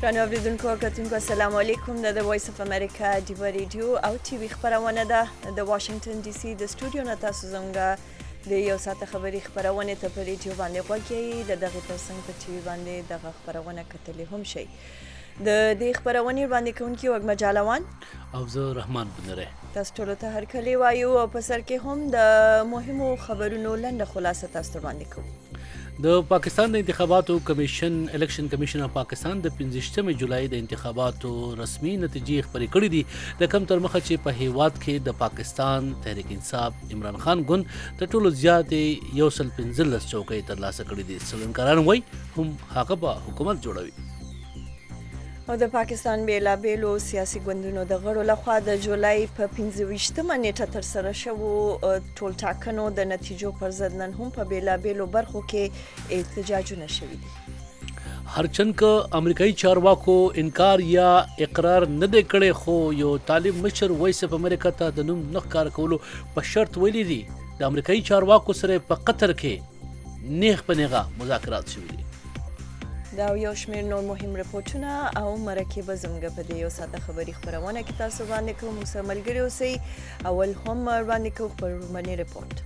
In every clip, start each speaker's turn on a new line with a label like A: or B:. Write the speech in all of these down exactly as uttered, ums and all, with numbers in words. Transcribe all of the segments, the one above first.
A: ګرانو اوریدونکو او کتونکو السلام علیکم. د وایس اف امریکا ډیوه ریډیو او ټي وي خبرونه ده د واشنگټن ډي سي د سټوډیو نه تاسو زموږ د یو ساعت خبري خبرونه ته په ریډیو باندې غوږی د دغه ترڅنګ په ټي وي باندې دغه خبرونه کتلې هم شي. د دې خبرونه باندې کوونکی وګ مجالوان
B: او زه رحمان بنره
A: تاسو ټول ته هر کلی وایو او په سر کې هم د مهمو خبرونو لنډه خلاصه تاسو باندې کوم.
B: د پاکستان د انتخاباتو کمیشن الیکشن کمیشن اف پاکستان د پنځه جولای د انتخاباتو رسمي نتیجې خبرې کړې دي د کم تر مخه چې په هیواد کې د پاکستان تحریک انصاف عمران خان ګوند د ټولو زیاتې یو سل پنځلس چوکۍ ترلاسه کړې دي. څلورکاران وایي هم هغه به حکومت جوړوي.
A: او د پاکستان بیلابیلو سیاسي ګوندونو د غړو لخوا د جولای په پنځه ویشتمه نیټه ترسره شوو ټولټاکنو د نتیجو پر ضد نن هم په بیلابیلو برخو کې احتجاجونه شوي دي.
B: هرچند که امریکایي چارواکو انکار یا اقرار نه دی کړی خو یو طالب مشر وایس اف امریکا ته د نوم نه ښکاره کولو په شرط ویلي دي د امریکایي چارواکو سره په قطر کې نیغ په نیغه مذاکرات شوي دي.
A: دا یو شمېر نور مهم رپورټونه او مرکې به زموږ په دې یو ساعته خبري خپرونه کې تاسو باندې کوم سره ملګري اوسئ. اول هم باندې کوم خبرونه رپورټ.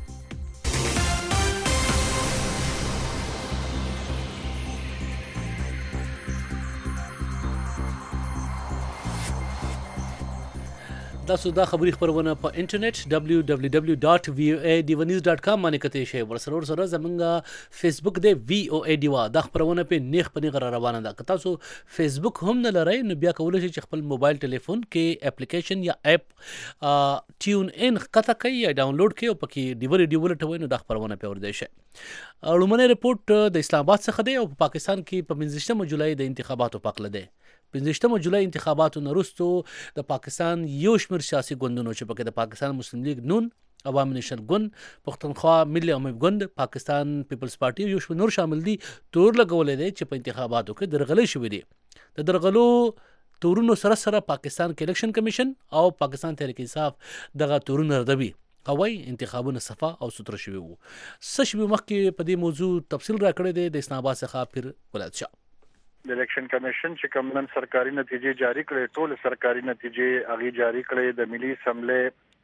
B: تاسو دا خبري خبرونه په انټرنیټ دبلیو دبلیو دبلیو ډاټ وی او ای ډیوا نیوز ډاټ کام باندې کتئ شئ. ورسره سره زمونږ فیسبوک دی وی او ای ډیوا دا خبرونه په نیغ په نیغ را روانه ده. که تاسو فیسبوک هم نه لرئ نو بیا کولی شئ چې خپل موبایل ټلیفون کې اپلیکیشن یا اپ ټیون ان ښکته کړئ یا ډاونلوډ کړئ او پکې ډیوا ریډیو ولټوئ نو دا خبرونه پې اوردی شئ. لومړنی رپورټ د اسلام آباد څخه دی او په پاکستان کې په پنځه جولای د انتخاباتو په هکله دی. پنځه جولای انتخاباتو نه وروستو د پاکستان یو شمېر سیاسي ګوندونو چې پکې د پاکستان مسلم لیگ نون، عوامي نیشنل ګوند، پښتونخوا ملي عمومي ګوند، پاکستان پیپلز پارټي او یو شمېر نور شامل دي تور لګولی دی چې په انتخاباتو کې درغلۍ شوي دي. د درغلو تورونو سره سره پاکستان کې الیکشن کمیشن او پاکستان تحریک انصاف دغه تورونه ردوي او وايي انتخابونه صفا او سوتره شوي وو. څه شوي مخکې په دې موضوع تفصیل راکړی دی د اسلام آباد څخه پیر ولایت شاه.
C: د الیکشن کمیشن چې کوم نن سرکاري نتیجې جاری کړې ټول سرکاري نتیجې هغه جاری کړې د ملي اسمبلی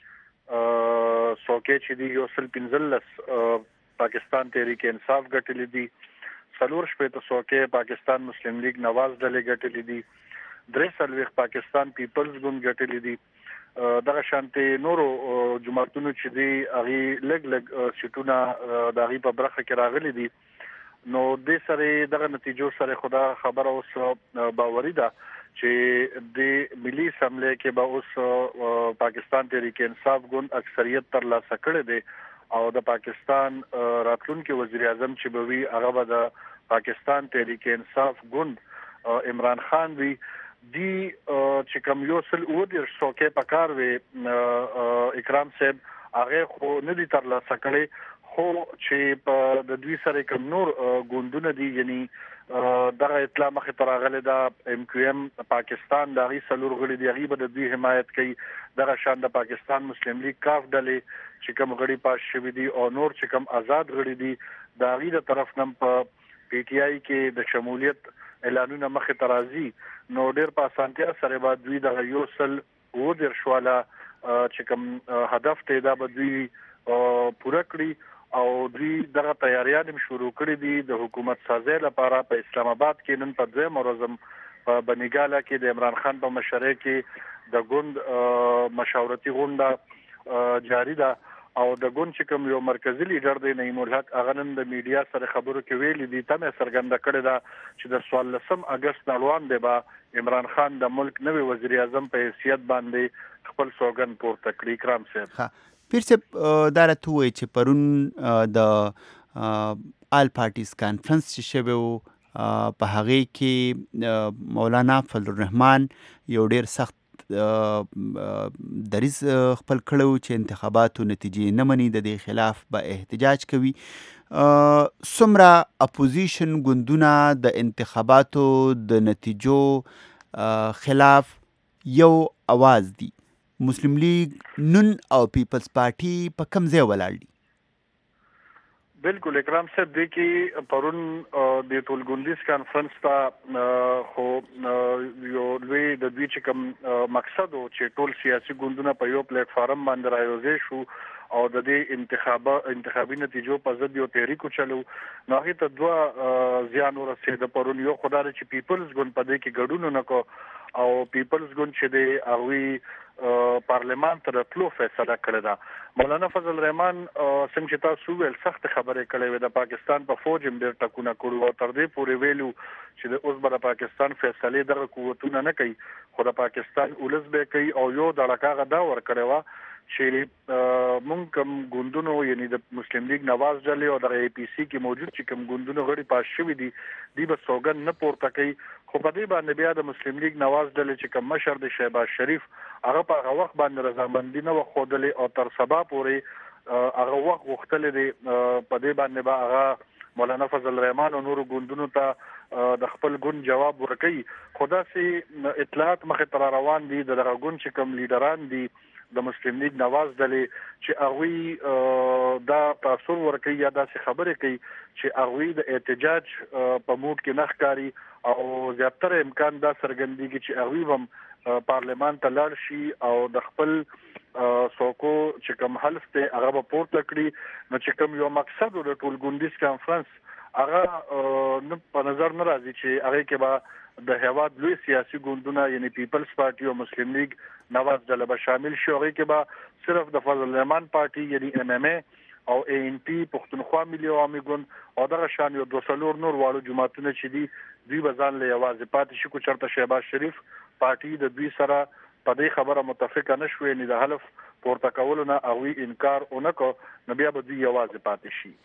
C: څوکۍ چې دی یو سل پنځلس پاکستان تحریک انصاف ګټلې دي، څلور شپېته څوکۍ پاکستان مسلم لیگ نواز ډلې ګټلې دي، درې څلوېښت پاکستان پیپلز ګوند ګټلې دي. دغه شانتي نورو جماعتونو چې دی هغه لګ لګ سیټونه د هغه په برخه کې راغلي دي. نو د سره دغه نتیجو سره خدا خبر اوس باوري ده چې د ملي اسمبلی کې به اوس پاکستان تحریک انصاف ګوند اکثریت ترلاسه کړی دی او د پاکستان راتلونکي وزیر اعظم چې به وي هغه به د پاکستان تحریک انصاف ګوند عمران خان وي. دی چې کوم یو سل اووه دېرش څوکۍ په کار وي اکرام صاحب هغه خو نه دي ترلاسه کړی خو چې په د دوی سره کوم نور ګوندونه دي یعنی دغه اطلاع مخې ته راغلی ده ایم کیو ایم پاکستان د هغې څلور غړي دي هغوی به د دوی حمایت کوي. دغه شان د پاکستان مسلم لیگ کاف ډلې چې کوم غړي پاس شوي دي او نور چې کوم آزاد غړي دي د هغوی د طرف نه په پی ټي آی کې د شمولیت اعلانونه مخې ته راځي نو ډېر په اسانتیا سره به دوی دغه یو سل اووه دېرش والا چې کوم هدف دی دا به دوی پوره کړي او دوی دغه تیاریان شروع کړي دي د حکومت سازۍ لپاره. په اسلام آباد کې نن په دویم ورځ په بنګاله کې د عمران خان په مشرۍ کې د ګوند مشاورتي غونډه جاری ده او د ګوند چې کوم یو مرکزی لیډر دی نعیم الحق هغه نن د میډیا سره خبرو کې ویلي دي ته مې څرګنده کړې ده چې د څوارلسم اګست نه وړاندې به عمران خان د ملک نوی وزیر اعظم په حیثیت باندې خپل سوګند پورته کړي. اکرام صاحب
D: پیر صاحب دا راته ووایي چې پرون د آل پارټیز کانفرنس چې شوی و په هغې کې مولانا فضل الرحمن یو ډېر سخت دریځ خپل کړی و چې انتخاباتو نتیجې نه مني، د دې خلاف به احتجاج کوي. څومره اپوزیشن ګوندونه د انتخاباتو د نتیجو خلاف یو اواز دي؟ مسلم لیگ نون او پیپلز پارټي په کوم ځای ولاړ دي؟
C: بالکل اکرام صاحب د کې پرون د ټولګوندیز کانفرنس ته خو یو لوی د دوی چې کوم مقصد او چې ټول سیاسي ګوندونه په یو پلیټ فارم باندې راوځي شو او د دې انتخاب انتخابي نتیجو په ضد یو تحریک چلو نو هغه ته دوه زیان ورسېد پرون یو خدای چې پیپلز ګوند په دې کې ګډون نه کو او پیپلز ګوند چې د هغه پارلمان ته د تلو فیصله کړې ده. مولانا فضل الرحمن څنګه چې تاسو ویل سخت خبره کړې وه د پاکستان په فوج هم ډېر ټکونه کړو او تر دې پورې ویلو چې د اوس به د پاکستان فیصله دغه قوتونه نه کوي خو د پاکستان ولس به کوي او یو د لکاغه دا ور کړی و چې مونږ کوم ګوندونو یعنی د مسلم لیگ نواز ډلې او د ای پی سی کې موجود چې کوم ګوندونو غړي پاس شوي دي دی به سوګن نه پورته کوي خو په دې باندې بیا د مسلم لیگ نواز ډلې چې کوم مشر د شهباز شریف هغه په هغه وخت باندې رضامندي نه وخودلې او تر سبا پورې هغه وخت غوښتل دي په دې باندې به هغه مولانا فضل الرحمن او نور ګوندونو ته د خپل ګوند جواب ورکړي خدا سي اطلاعات مخه تر روان دي د دغه ګوند چې کوم لیډران دي د مسلم لیگ نواز ډلې چې هغه دا تاثیر ورکوي یا داسې خبرې کوي چې هغه د احتجاج په موډ کې نه ښکاري او زیاتره امکان دا څرګندېږي چې هغه هم پارلمان ته لاړ شي او د خپل سوکو چې کوم حلف ته هغه په پورته کړي نو چې کوم یو مقصد د ټولګوندیز کانفرنس هغه په نظر نه راځي چې هغه کې به د هواد لوی سیاسي ګوندونه یعنی پیپلز پارټي او مسلم لیگ نواز ډله به شامل شي هغه کې به صرف د فضل الرحمن پارټي یعنی ام ام ای او ای ان پی پښتونخوا ملي عوامي ګوند او دغه شان یو دوسلور نور والو جماعتونه چې دي دوی به ځان له یوازې پاتې شي کو چرته شهباز شریف پارټي د دوی سره په دې خبره متفقه نشوي نه د حلف پورته کولو نه او انکار اونکو نو بیا به دوی یوازې پاتې شي.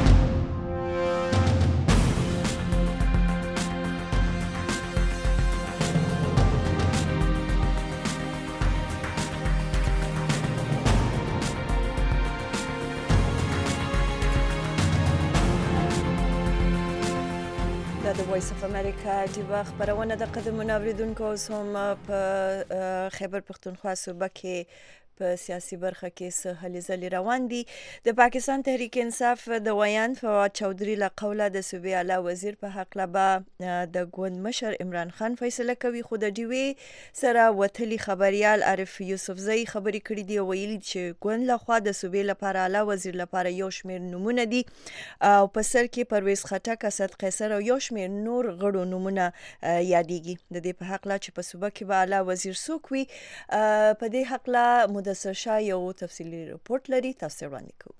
A: د وایس اف امریکا د خبرونه د قدمونو اوریدونکو هم په خیبر پختونخوا صوبه کې په سیاسي برخه کې څه هلې ځلې روان دي. د پاکستان تحریک انصاف د ویان فواد چودري له قوله د صوبې اعلی وزیر په حق لبا د ګوند مشر عمران خان فیصله کوي خو د ډیوي سره وتلی خبريال عارف یوسفزئی خبري کړې دی ویلي چې ګوند له خوا د صوبې لپاره اعلی وزیر لپاره یو شمېر نمونه دي او په سر کې پرویز خټک اسد قیصر او یو شمېر نور غړو نمونه یادېږي. د دې په حق لا چې په صوبه کې به اعلی وزیر څوک وي په دې حق لا مدثر شاه یو تفصیلی رپورت لري تاسو وړاندې کوو.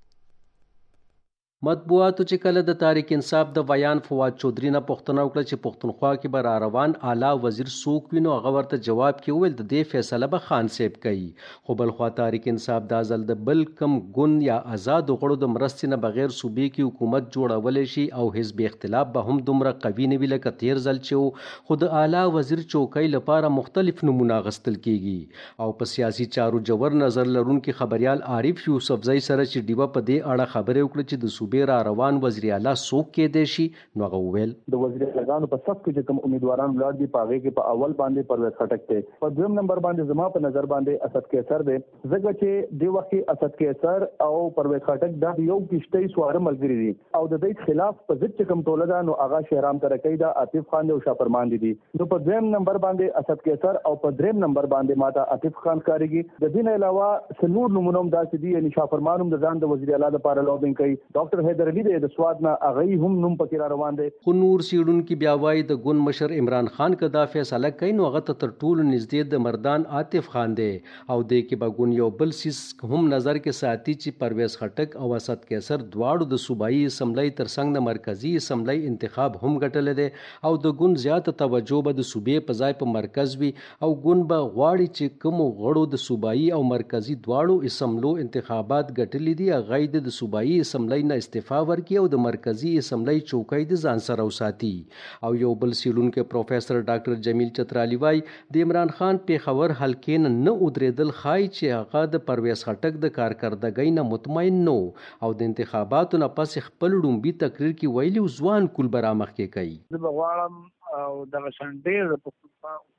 E: مطبوعاتو چې کله د تحریک انصاف د بیان فواد چودري نه پوښتنه وکړه چې پښتونخوا کې به را روان اعلی وزیر څوک وي نو هغه ورته جواب کې وویل د دې فیصله به خان صاحب کوي خو بل خوا تحریک انصاف دا ځل د بل کم ګوند یا آزاد غړو د مرستې نه بغیر صوبې کې حکومت جوړولی شي او حزب اختلاف به هم دومره قوي نه وي لکه تیر ځل چې خو د اعلی وزیر چوکۍ لپاره مختلف نمونه اخیستل کیږي او په سیاسي چارو جوړ نظر لرونکي خبريال عارف یوسفزئی سره چې ډیوه په دې اړه خبرې وکړه چې د صوبې را روان وزیر اعلی څوک کېدای شي نو هغه وویل
F: د وزیر اعلیګانو په صف کې چې کوم امیدواران ولاړ دي په هغه کې په اول باندې پرویز خټک ته په دویم نمبر باندې زما په نظر باندې اسد قیصر دی ځکه چې د وخت اسد قیصر او پرویز خټک دا یو کشته سوار ملګری دي او د دې خلاف په ضد چې کوم ټوله ده نو هغه شهرام ترکی دا عاطف خان او شاپرمان دي نو په دویم نمبر باندې اسد قیصر او په دریم نمبر باندې ماته عاطف خان کاریږي د دین علاوه سنور نمونوم داسې دي یعنی شاپرمان هم د ځان د وزیر اعلی لپاره لوبینګ کوي ډاکټر حیدر علي د سواد نه هغه هم نوم پکې را روان دي
E: خو نور سیډونکو بیا وایي د ګوند مشر عمران خان کدا فیصله کوي نو هغه تر ټولو نږدې د مردان عاطف خان دی او د کې به ګوند یو بل سیس هم نظر کې ساتي چې پرویز خټک او اسد قیصر دواړو د صوبایي اسمبلی ترڅنګ د مرکزی اسمبلی انتخاب هم ګټل دي او د ګوند زیاته توجه به د صوبې په ځای په مرکز وي او ګوند به غواړي چې کوم غړو د صوبایي او مرکزی دواړو اسمبلو انتخابات ګټل دي هغه د صوبایي اسمبلی نه استعفا ورکړي او د مرکزی اسمبلی چوکۍ د ځان سره وساتي او یو بل سیډونکو پروفیسر ډاکټر جمیل چترالی وای د عمران خان پیښور حلقې نه ودرېدل خای چې هغه د پرویز خټک د کارکردګۍ نه مطمئن نو او د انتخاباتو نه پس خپل ډومبي تقریر کې ویلي ځوان کول برامخ کې کوي
G: زه غواړم او د شنډې د پښتونخوا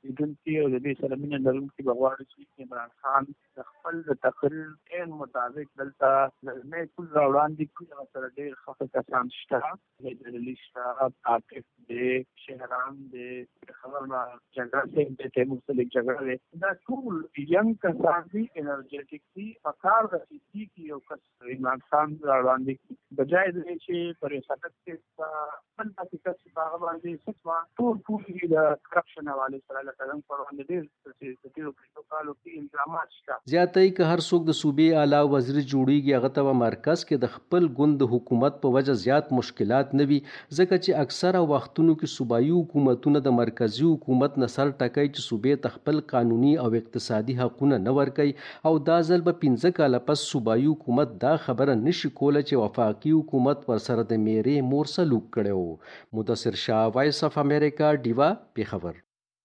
G: لیدونکي او د دې سره مینه لرونکي به غواړي چې عمران خان د خپل د تقریر عین مطابق دلته نه ټول راوړاندې کړي. هغه سره ډېر خفه کسان شته، حیدرعلي شته، عاطف دی، شهرام دی، خبر نه جګړه سیم دی، تیمور سلیک جګړه دی. دا ټول ینګ کسان دي، انرژیټیک دي. په کار د سیسي کې یو کس عمران خان راوړاندې کړي بجای د دې چې پر سټک کې خپل داسې کس په هغه باندې سټما ټول ټول د کرپشن حواله سره لکه څنګه پر باندې ډېر څه ډېر پروتوکول او انتظامات شته.
E: زیاتې که هر څوک د صوبې اعلی وزیر جوړیږي هغه ته مرکز کې د خپل ګوند د حکومت په وجه زیات مشکلات نه وي، ځکه چې اکثره وختونو کې صوبایي حکومتونه د مرکزی حکومت نه سر ټکوي چې صوبې ته خپل قانوني او اقتصادي حقونه نه ورکوي. او دا ځل به پنځه کاله پس صوبایي حکومت دا خبره نشي کوله چې وفاقي حکومت ورسره د میرې مور سلوک کړی و. مدثر شاه، وایس اف امریکا، ډیوا، پیښور.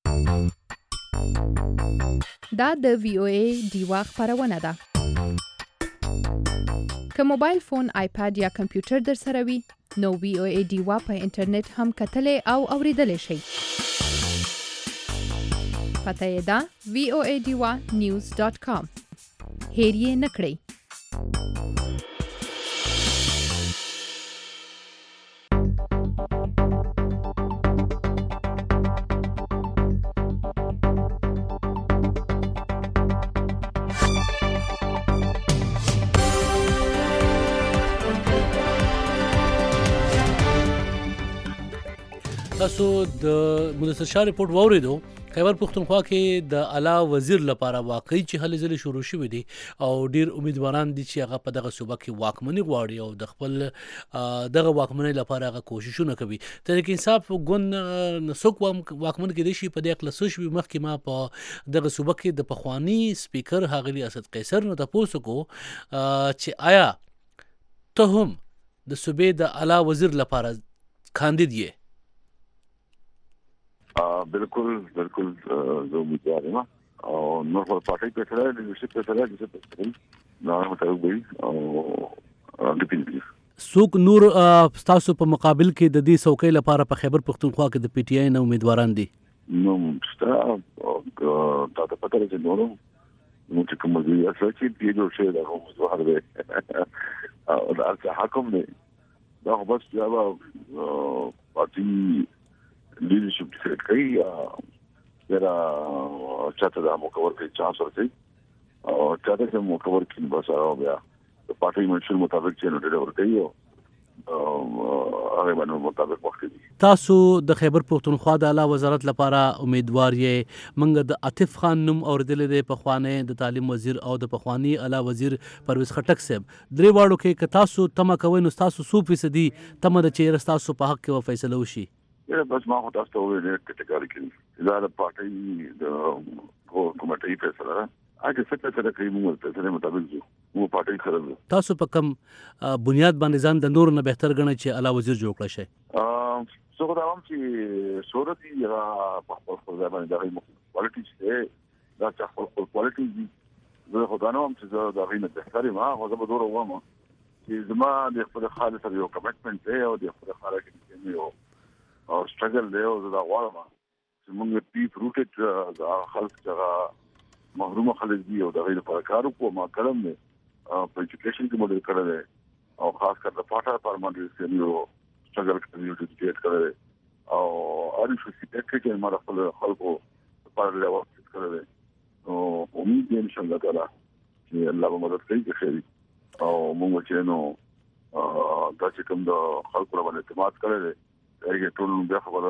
H: دا د وی او ای ډیوا خبرونه ده. که موبایل فون، آیپاد یا کمپیوټر در سره وي نو وی او ای ډیوا په انټرنیټ هم کتلی او اوریدلی شئ. پته یې ده وی او ای ډیوا نیوز ډاټ کام. هیر یې نه کړئ.
B: تاسو د مدثر شاه ریپورت واوریدو. خیبر پختونخوا کې د اعلی وزیر لپاره واقعي چې هلې ځلې شروع شوې دي او ډیر امیدواران دي چې هغه په دغه صوبه کې واکمني غواړي او د خپل دغه واکمنۍ لپاره هغه کوششونه کوي. تحریک انصاف ګوند نسوک واکمن کې دي شي په دې اقلسو شوي مخکې ما په دغه صوبه کې د پخوانی سپیکر ښاغلي اسد قیصر نه تاسو کو چې آیا ته هم د صوبې د اعلی وزیر لپاره کاندید یې؟
I: بالکل بالکل زه امیدوار یم او نور په پارټي په سره د لیدرشپ په سره د څه نه مطابق وي او ډیپینډ
B: څوک نور تاسو په مقابل کې د دې څوکۍ لپاره په خیبر پختونخوا کې د پی ټی آی نه امیدواران دي؟
I: نو ستا تا ته پته لري نو نو چې کوم دی اصل چې دی جوړ شي دا هم ظاهر دی او دا حکم دی دا بس یا پارټي لیدرشپ ډیسایډ کوي یا چاته دا مکور کوي چانس ورکوي او چاته چې مکور کین بس او بیا د پارټي منشور مطابق چې نو ډیره ورکوي او هغه باندې مطابق وخت دي.
B: تاسو د خیبر پختونخوا د اعلی وزارت لپاره امیدوار یې. منګ د عاطف خان نوم اوریدل دی، پخوانی د تعلیم وزیر او د پخوانی اعلی وزیر پرویز خټک صاحب. درې واړو کې که تاسو تمه کوئ نو تاسو څو فیصدي تمه ده چې تاسو په حق کې فیصله وشي؟
I: بس ما خو تاسو ته وویل کټګوریکلی دا د پارټي د کمیټې فیصله ده. اګه څه څه کوي موږ ته سره مطابق جو مو پارټي خراب. تاسو په کوم بنیاد باندې ځان د نور نه بهتر ګڼئ چې اعلی وزیر جوړ کړئ شي؟ څه خو دا هم چې صورت یې را په خپل ځای باندې د کوالټي چې دا چې خپل کوالټي دي زه خو دا نه هم چې دا غوښنه بهتري ما خو زه به دوره وم چې زما د خپل خالص سره یو کمټمنټ دی او د خپل خالص کې یو او سټرګل دی او دا غواړم چې موږ پیپ روټډ دا خلک چې محروم خلک دي او دا غیر په کار کو ما کلم نه په ایجوکیشن کې مودل کړل او خاص کر د پاټا پرمانډ سیمو سټرګل کوي چې ډیټ کړل او اړ شو چې چې ما خپل خلکو په لور وخت کړل او امید دې ان شاء الله تعالی چې الله به مدد کوي چې او موږ چې نو دا چې کوم د خلکو باندې اعتماد کړل هغه ټول بیا خبره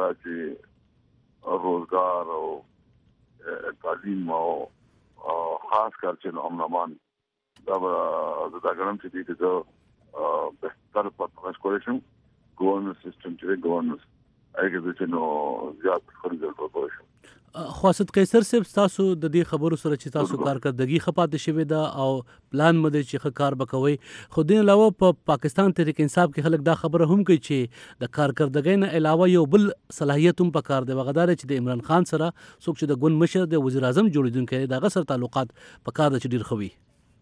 I: چې روزګار او تعلیم او خاص کر چې امنمان دا دا ګرام چې دې ته بهتر پاتې کولشم ګورننس سیستم چې ګورننس هغه چې نو زیات خرج ورکول شي. خواسد قیصر صاحب تاسو د دې خبرو سره چې تاسو کارکردګي خپات شوی دا او پلان مده چې کار وکوي خو دین علاوه په پاکستان تحریک انصاف کې خلک دا خبره هم کوي چې د کارکردګۍ نه علاوه یو بل صلاحیت هم پکار دی وغدار چې د عمران خان سره څوک چې د ګوند مشر د وزیر اعظم جوړیدونکو د غسر تعلقات پکار د چډیر خوي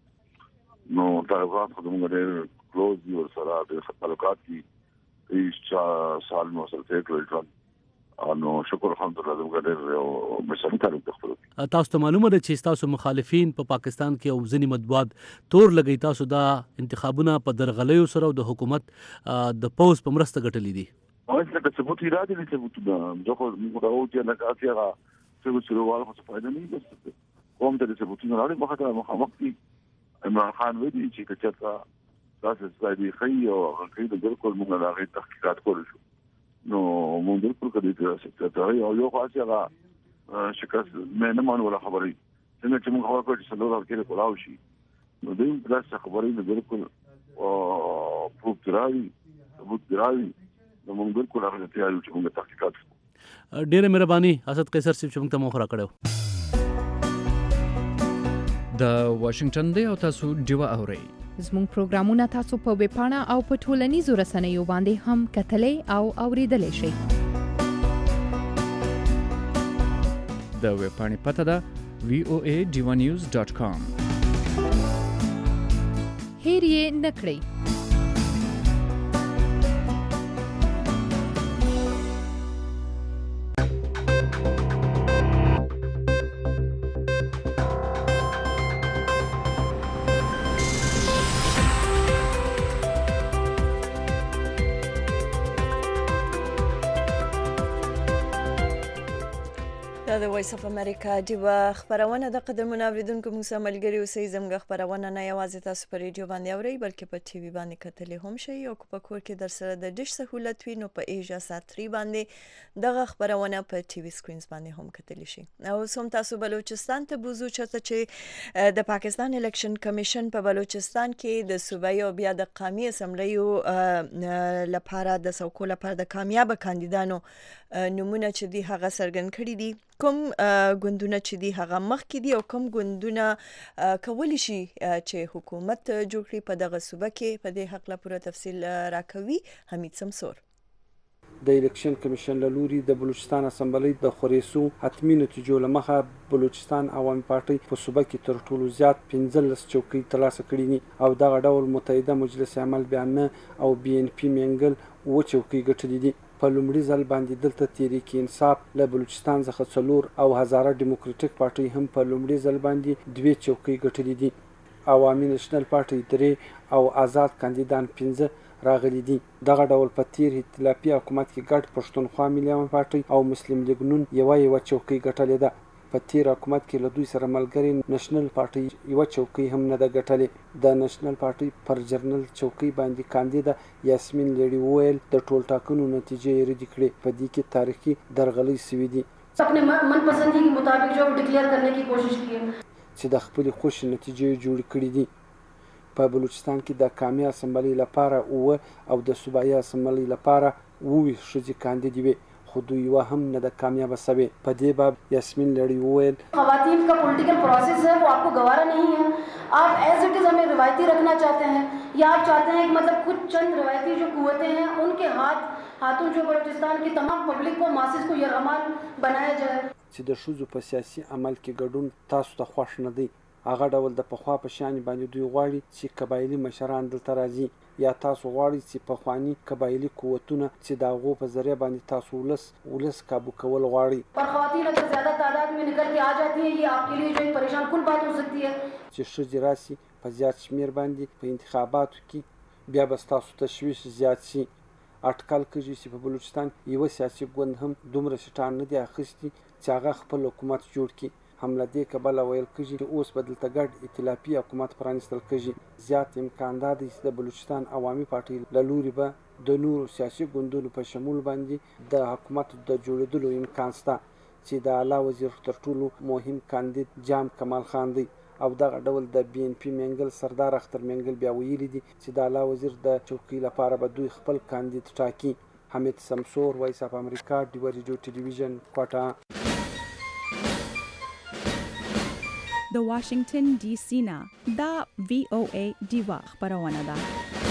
I: نو دا غواړم خو موږ ډېر کلوز یو سره د تعلقات کی ایش سال نو سره ټیک لري نو شکر الحمدلله زموږ ډېر مشران تعلق د خپل
B: تاسو ته معلومه ده چې تاسو مخالفین په پا پاکستان کې او ځینې مطبوعات تور لګی تاسو دا انتخابونه په درغلیو سره د حکومت د پوز په مرسته ګټلې دي
I: او څنګه ثبوت راځي چې ثبوت دا ځکه موږ دا او چې نه کافي هغه څه څه وایي خو فائدہ نه لري کوم ته ثبوت نه راځي مخاطر مخامخ عمران خان وی دي چې کچته تاسو ځای خي او هغه د ګرکول موږ لا غي تحقیقات کول شو نو موږ ګرکول کړي چې سکرټری او یو خاصه هغه شکست مې نه مانو ولا خبري څنګه چې موږ خبر کړو چې څلور کې کولاو شي نو دوی پلاس خبري د ګرکول او پروف دراوي ثبوت دراوي نو موږ ګرکول هغه ته یو چې موږ تحقیقات
B: ډېره مهرباني اسد قیصر صاحب چې موږ ته موخره کړو
J: د واشنگټن دی او تاسو ډیوا اورئ
H: زموږ پروګرامونه تاسو په ویب پاڼه او په ټولنیزو رسنیو باندې هم کتلای او اوریدلای شئ
J: د ویب پاڼې پته ده وی او ای ډیوا نیوز ډاٹ کام
H: هیر یې نکړئ
A: د وایس اف امریکا دیوا خبرونه د قدرمن اوریدونکو موږ سره ملګری اوسئ زموږ خبرونه نه یوازې تاسو په ریډیو باندې اورئ بلکې په ټي وي باندې کتلې هم شي او په کور کې در سره د ډیش سہولت وي نو په ایجا سات تری باندې دغه خبرونه په ټي وي سکرینز باندې هم کتلی شي او سم تاسو بلوچستان ته بوزو چرته چې د پاکستان الیکشن کمیشن په بلوچستان کې د صوبایي او بیا د قومي اسمبلیو لپاره د سوکو لپاره د کامیاب کاندیدانو نمونه چې دی هغه سرګن کړی دي کوم ګوندونه چې دی هغه مخ کې دي او کوم ګوندونه کولی شي چې حکومت جوړ کړي په دغه صوبه کې په دې حق لا پوره تفصیل راکوي حمید سمسور
K: د الیکشن کمیشن له لوري د بلوچستان اسمبلی د خورېسو حتمی نتیجو لمخه بلوچستان عوامي پارټي په صوبه کې تر ټولو زیات پنځلس چوکۍ ترلاسه کړي دي او دغه ډول متحده مجلس عمل بیان او بي ان پی منګل و چوکۍ ګټلې دي په لومړي ځل باندې دلته تحریک انصاف له بلوچستان څخه څلور او هزاره ډیموکراټیک پارټي هم په لومړي ځل باندې دوه چوکۍ ګټلې دي عوامي نېشنل پارټي درې او آزاد کاندیدان پنځه راغلي دي دغه ډول په تیر ائتلافي حکومت کې ګډ پښتونخوا ملي عوامي پارټي او مسلم لیگ نون یو یو چوکۍ ګټلې ده په تیر حکومت کې له دوی سره ملګری نېشنل پارټي یو چوکۍ هم نه ده ګټلې د نېشنل پارټي پر جرنل چوکۍ باندې کاندیدا یاسمین لیډي وویل د ټول ټاکنو نتیجې ردی کړې په دې کې تاریخي درغلي سوي دي
L: अपने मन पसंदी के मुताबिक जो डिक्लेयर करने की कोशिश की है
K: چې د خپل خوش نتیجې جوړ کړې دي په بلوچستان کې د قومي اسمبلی لپاره او او د صوبایي اسمبلی لپاره وې شذي کاندید وي خو دوی یو هم نه د کامیاب سوي په دې باب یاسمین لړی وویل
L: خواتین کا پولیټیکل پروسیس ہے وہ آپ کو گوارا نہیں ہے آپ ایز اٹ از ہمیں روایتی رکھنا چاہتے ہیں یا آپ چاہتے ہیں کہ مطلب کچھ چند روایتی جو قوتیں ہیں ان کے ہاتھ ہاتھوں جو بلوچستان کی تمام پبلک کو ماسز کو یرغمال بنایا جائے
K: چې د ښځو په سیاسي عمل کې ګډون تاسو ته خوښ نه دی هغه ډول د پخوا په شان باندې دوی غواړي چې قبایلی مشران دلته راځي یا تاسو غواړئ چې پخوانی قبایلی قوتونه چې د هغو په ذریعه باندې تاسو ولس ولس کابو کول غواړي
L: اور خواتین اگر زیادہ تعداد میں نکل کے آ جاتی ہیں یہ آپ کے لیے جو ایک پریشان کن بات ہو سکتی ہے
K: چې ښځې راسي په زیات شمیر باندې په انتخاباتو کې بیا به ستاسو تشویش زیات شي اټکل کېږي چې په بلوچستان یو سیاسي ګوند هم دومره شټان نه دی اخیستي چې هغه خپل حکومت جوړ کړي حمله دې کبله ویل کېږي چې اوس به دلته ګډ ائتلافي حکومت پرانیستل کېږي زیات امکان دا دی چې د بلوچستان عوامي پارټي له لوري به د نورو سیاسي ګوندونو په شمول باندې د حکومت د جوړېدلو امکان شته چې د اعلی وزیر تر ټولو مهم کاندید جام کمال خان دی او دغه ډول د بي ان پی منګل سردار اختر منګل بیا ویلي دي چې د اعلی وزیر د چوکۍ لپاره به دوی خپل کاندید ټاکي حمید سمسور وایس اف امریکا ډیوا ریډیو ټلویزیون کوټه
M: د واشنگټن ډي سي نه دا وی او ای ډیوا خبرونه ده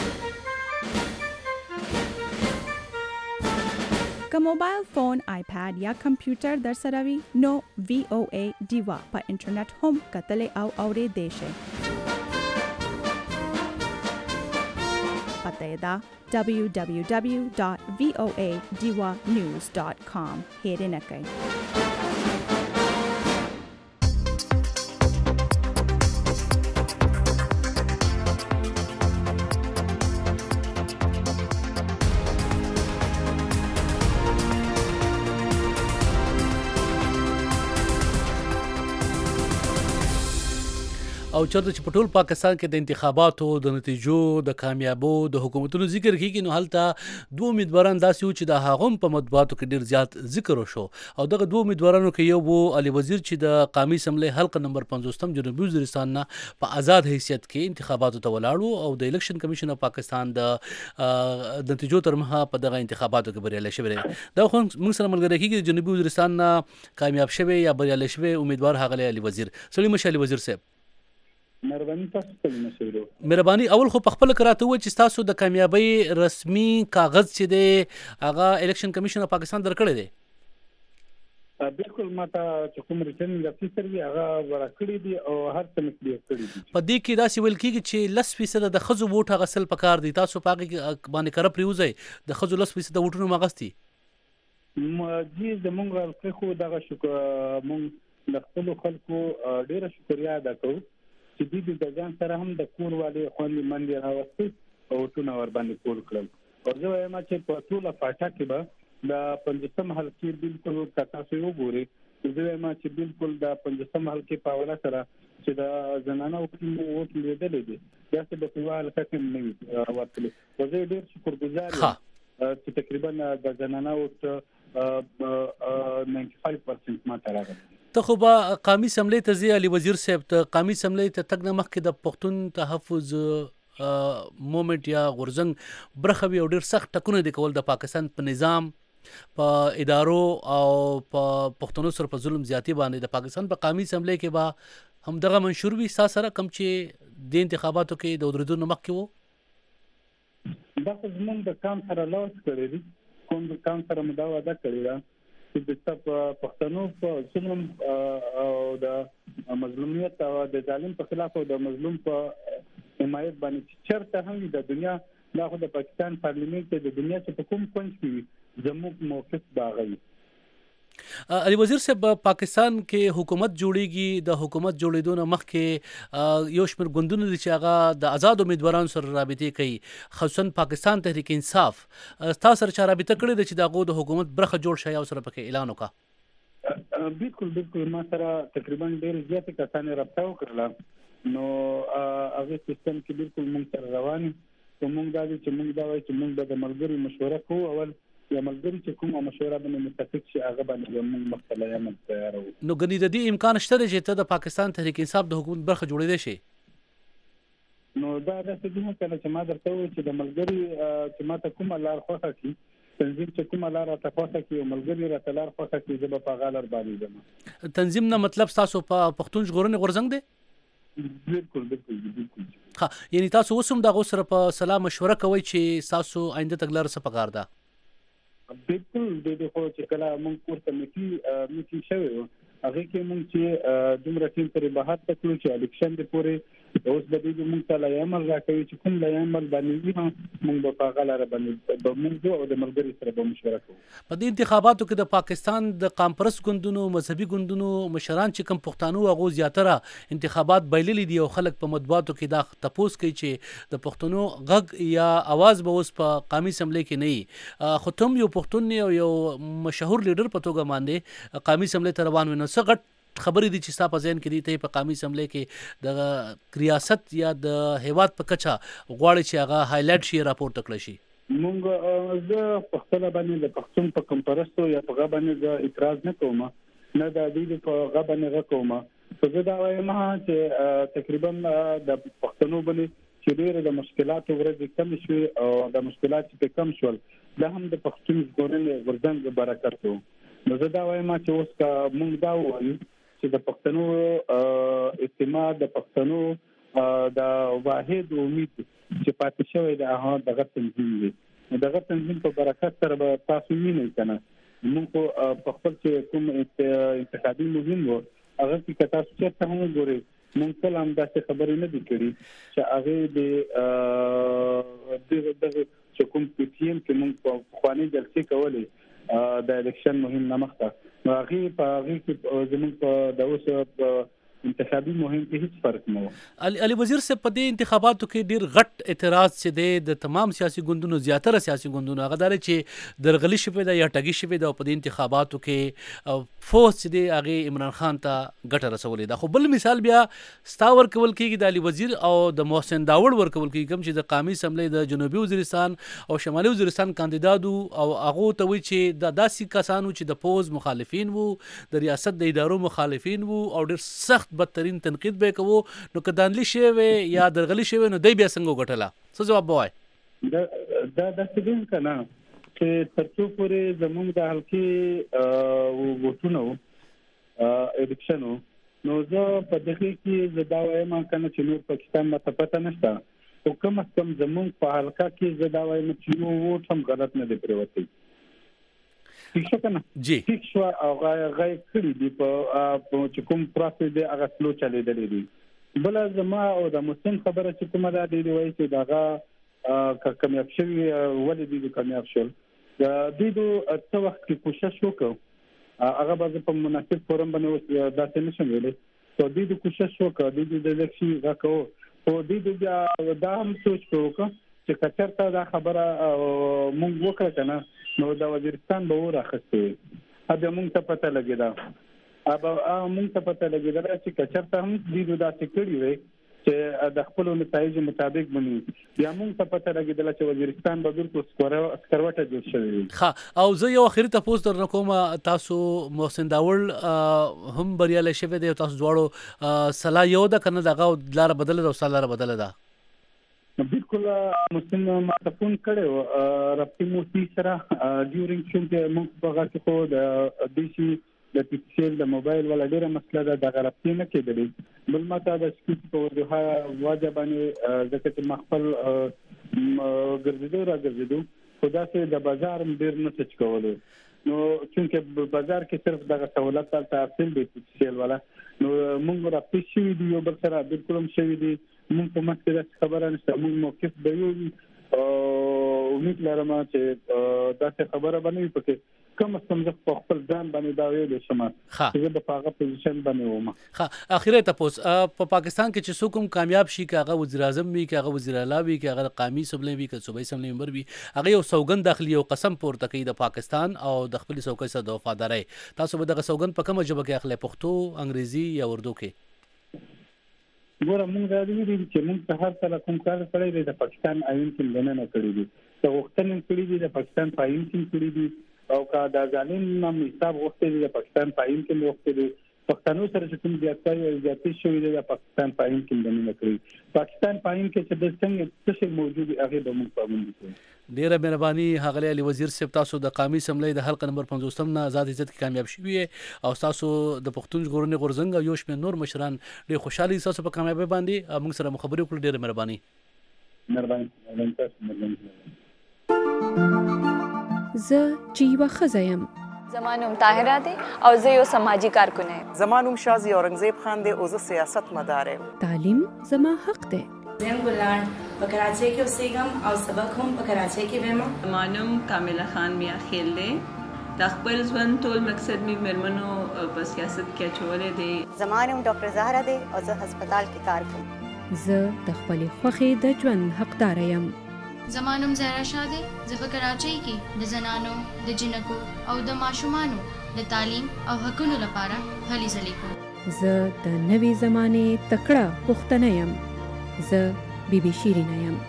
M: که موبایل فون آیپاد یا کمپیوټر در سره وي نو وی او ای ډیوا په انټرنیټ هم کتلې او اورېدې شئ دی ده دبلیو دبلیو دبلیو دات وی او ای دیوا نیوز دات کام هیره نکای.
B: او چرته چې په ټول پاکستان کې د انتخاباتو د نتیجو د کامیابو د حکومتونو ذکر کیږي نو هلته دوه امیدواران داسې وو چې د هغوم په مطبوعاتو کې ډیر زیات ذکر وشو او دغه دوه امیدوارانو کې یو وو علي وزیر چې د قومي اسمبلی حلقه نمبر پنځوستم جنوبي وزیرستان نه په آزاد حیثیت کې انتخاباتو ته ولاړو او د الیکشن کمیشن اف پاکستان د نتیجو تر مخه په دغه انتخاباتو کې بریالی شوی دی. دا خو موږ سره ملګری کیږي د جنوبي وزیرستان نه کامیاب شوی یا بریالی شوی امیدوار هغه علي وزیر. سلام مشه علي وزیر صاحب.
N: مهرباني تاسو ته مشورو.
B: مهرباني اول خو په خپل کراته و چې تاسو د کامیابی رسمي کاغذ چې دی هغه الیکشن کمیشن اف پاکستان درکړی دی.
N: بالکل ماته چې کوم ریټرنینګ افیسر وی هغه ورکړی دی او هر څه مکلیئر کړی دي.
B: په دې کې دا سی ویل کیږي چې لس فیصد د خزو ووټ هغه سل پکار دي تاسو پاګه باندې کړه پریوزي د خزو لس فیصد ووټونو مغستی.
N: مجیز د مونږ خو دغه شکر مونږ د خپل خلکو ډیره شکریا ادا کوو چې دوی د ځان سره هم د کور والي خوندې منډې راوستي او ټونه ور باندې کول کړل. او زه وایم چې په ټوله پاټا کې به د پنځم حلقې بالکل تاسو وګورئ زه وایم چې بالکل د پنځم حلقې په حواله سره چې د زنانه او ووټ لیدلې دي دا څه به په حواله کې نه وي ورتلي. زه ډېر شکرګزار یم چې تقریبا د زنانه او ناینټي فایو پرسنټ ماته راغلی.
B: ته خو به قومي اسمبلی ته ځې علي وزیر صاحب ته قومي اسمبلی ته تګ نه مخکې د پښتون تحفظ مومنټ یا غورځنګ برخه وي او ډېر سخت ټکونه دي کول د پاکستان په نظام په ادارو او په پښتنو سره په ظلم زیاتی باندې د پاکستان په قومي اسمبلی کې به هم دغه منشور وي سا سره کم چې د انتخاباتو کې د ودرېدو نه مخکې وو.
N: دا خو زموږ د کام سره لاس کړی دي کوم د کام سره مو دا وعده کړې ده چې د پښتنو په ظلم او د مظلومیت او د ظالم په خلاف او د مظلوم په حمایت باندې چرته هم د دنیا دا خو د پاکستان پارلیمنت د دنیا چې په کوم کونج کې زموږ موقف باغوي.
B: علي وزیر صاحب پاکستان کې حکومت جوړیږي د حکومت جوړېدو نه مخکې یو شمېر ګوندونه دي چې هغه د آزاد امیدوارانو سره رابطې کوي خصوصا پاکستان تحریک انصاف تاسو سره چا رابطه کړې ده چې د هغو د حکومت برخه جوړ شي او سره پکې اعلان وکړه؟
N: بالکل بالکل ما سره تقریبا ډېر زیاتې کسان رابطه وکړله نو هغه سیستم کې بالکل موږ سره روان یو موږ دا چې موږ دا وایو چې موږ د ملګري مشوره کوو اول یا ملګری چې کومه مشوره باندې متفق شي هغه باندې موږ مخکله یې مت تیارو.
B: نو غنی د دې امکان شته چې ته د پاکستان تحریک انصاف د حکومت برخه جوړېدې شي؟
N: نو دا د څه دي چې ما درته وایي چې د ملګری چې ما ته کومه لار خوښه کی تنظیم چې کومه لار ته خوښه کی او ملګری را تلار خوښه کی زه په غالر باندې ځم.
B: تنظیم نه مطلب تاسو په پښتون ژغورنې غورځنګ دی؟
N: بالکل بالکل بالکل.
B: ها یعنی تاسو اوس هم د غو سره په سلام مشوره کوي چې تاسو آینده تګلار څه پکار ده؟
N: بالکل د دې خو چې کله موږ ورته میټي میټي شوی هغه کې موږ چې دومره ټیم پرې بحث وکړو چې الیکشن د پورې اوس د دې موږ ته لایمل راکوي چې کوم لایمل باندې موږ په هغه لاره باندې د موږ او د ملګری سره به مشوره کوو.
B: په دې انتخاباتو کې د پاکستان د قامپرست ګوندونو مذهبي ګوندونو مشران چې کوم پښتانه هغه زیاتره انتخابات بایللي دي او خلک په مطبوعاتو کې دا تپوس کوي چې د پښتنو غږ یا आवाज به اوس په قومي اسمبلی کې نه وي خو تم یو پښتون یو مشهور لیډر په توګه باندې قومي اسمبلی ته روان وي نو څه غټ خبرې دي چې ستا په ذهن کې دي ته په قومي اسمبلی کې د ریاست یا د هیواد په کچه غواړي چې هغه هایلایټ شي راپورته کړی شي؟
N: مونږ زه په خپل باندې د پښتون په کمپرستو یا په باندې د اعتراض نه کوم نه د دې په باندې کوم خو زه دا وایم چې تقریبا د پښتنو باندې چې ډېر د مشکلاتو ورځې کم شوي او د مشکلات چې کم شول دا هم د پښتون ژغورنې غورځنګ برکت و. نو زه دا وایم چې اوس کا مونږ دا وایو چې د پښتنو اجتماع د پښتنو د واحد امید چې پاتې شوی د هغه دغه تنظیم دی دغه تنظیم په برکت سره به تاسو وینئ کنه موږ په خپل چې کوم انتخابي مهم و هغه کې تاسو چې ته هم ګورئ مونږ کله هم داسې خبرې نه دي کړې چې هغه د دغه چې کوم پی ټی ایم کې مونږ په خواني جلسې کولې د الیکشن مهم نمخته نو هغه په هغه کې زموږ په د اوس انتخابي مهم کې هیڅ فرق نه و.
B: علي علي وزیر صاحب په دې انتخاباتو کې ډیر غټ اعتراض چې دی د تمام سیاسي ګوندونو زیاتره سیاسي ګوندونو هغه دار چې درغلي شوی دا یا ټګي شوی دا په دې انتخاباتو کې فوز چې دی هغه عمران خان ته ګټه رسولې ده. خو بل مثال بیا ستا ورکول کېږي د علي وزیر او د محسن داوړ ورکول کېږي کوم چې د قومي اسمبلی د جنوبي وزیرستان او شمالي وزیرستان کاندیدادو او هغه ته وی چې د داسې کسانو چې د پوز مخالفین وو د ریاست د ادارو مخالفین وو او ډیر سخت بدترین تنقید به کوو نو که دانلی شوی یا درغلی شوی نو دی بیا څنګه وګټله څه جواب وای
N: دا دا د سګین کنه چې ترڅو پورې زموږ د حلقې ووټونو الیکشنو نو زه په دغه کې زدا وایم کنه چې نور پاکستان ماته پته نشته او کوم کم زموږ په حلقه کې زدا وایم چې یو ووټ هم غلط نه دی پریوتی ٹھیک کنه
B: جی
N: ٹھیک شو او غي کړی دی په چې کوم پروسس دی هغه سلو چلی دی بل زما او د مسلم خبره چې کومه ده دی وایي چې داغه کامیاب شوی ولې دی کامیاب شول د دې دوه څو وخت کې کوشش وکړ هغه به په مناسب فورم باندې داسې نشم ویلې ته دې د کوشش وکړ د دې د لکشي راکو او دې د دا هم سوچ وکړ چې کچرته دا خبره مونږ وکړه کنه نو د وزیرستان به ورخصته ا مونږ ته پته لګیدا اب مونږ ته پته لګیدا چې کچرته هم دې دا سکړی وي چې د خپل نتایج مطابق بني یا مونږ ته پته لګیدا چې وزیرستان به بالکل سکروټه جوړ شوی
B: ها او زه یو اخیری تاسو در کوم تاسو محسن داوړ هم بریاله شوی دی تاسو دواړو صلاح یو د کنه دغه لار بدل او صلاح بدل ده
N: بالکل مسلم ماتفون کړو رپټي موسی سره ډیورینګ شوم چې موږ په هغه کې خو د دیشي د پیکسل د موبایل ولا ډیره مسله ده د رپټي نه کېدلې بل ماته د سکیپ په ورته واجبانه ځکه چې مخفل ګرځېدو را ګرځېدو خدا سي د بازار ډیر نه څه کولو نو چې بازار کې صرف دغه سہولت ته حاصل دي پیکسل ولا نو موږ رپټي شوی دی یو بل سره بالکل هم شوی دی مونږ په مخکې خبره نشته مونږ موقف به یو امید لرم چې دا څه خبره باندې پکې کوم څه په خپل ځان باندې دا ویل شم چې په هغه پوزیشن باندې وم.
B: ها اخیره تاسو په پاکستان کې چې څوک کامیاب شي کاغه وزیر اعظم وي کاغه وزیر اعلی وي کاغه قومي اسمبلی وي کاغه صوبایي اسمبلی ممبر وي هغه یو سوګند داخلي او قسم پورته کوي د پاکستان او د خپل څوکۍ سره د وفادارۍ تاسو به دغه سوګند په کومه ژبه کې اخلي پښتو انګریزي یا اردو کې
N: ګوره مونږ دا دې چې مونږ په هر کله کوم کار کړی دی د پاکستان آئین کې بننه کړی دی ته وختن کړی دی د پاکستان په آئین کې کړی دی او کا د ځانین نام حساب وخت دی د پاکستان په آئین کې وخت دی پښتنو سره چې کوم زیاتای او زیاتې شوې دی د پاکستان په آئین کې بننه کړی پاکستان په آئین کې چې د څنګه څه موجود هغه د مونږ په باندې کوي.
B: ډیره مهرباني هغه علي وزیر صاحب تاسو د قومي اسمبلی د حلقه نمبر پنځوس نه آزاد عزت کې کامیاب شوی او تاسو د پښتون ژغورنې غورځنګ او یو شمېر نور مشران ډیر خوشاله تاسو په کامیابی باندې موږ سره مخابره وکړه ډیره مهرباني.
N: مهرباني.
H: زه چې یوه ښځه یم
O: زمانوم طاهره دی او زه یو سماجی کارکن یم.
P: زمانوم شازي اورنګزیب خان دی او زه سیاست مدار یم.
H: تعلیم زما حق دی.
Q: زم ګلان په کراچۍ کې اوسېږم او سبق هم په کراچۍ کې وایم.
R: زمانوم کامله خان میا خیل دی د خپل ژوند ټول مقصد می مرمنو په سیاست کې اچولې دی.
S: زمانوم ډاکټر زهرا دی او زه هسپتال کې کار کوم.
H: زه د خپلې خوښې د ژوند حقدار یم.
T: زمانوم زهرا شاه دی زه په کراچۍ کې د زنانو د جنکو او د ماشومانو د تعلیم او حقونو لپاره هلې ځلې کوم.
H: زه د نوې زمانې تکړه پښتنه یم. زه بی بی شیرینه یم.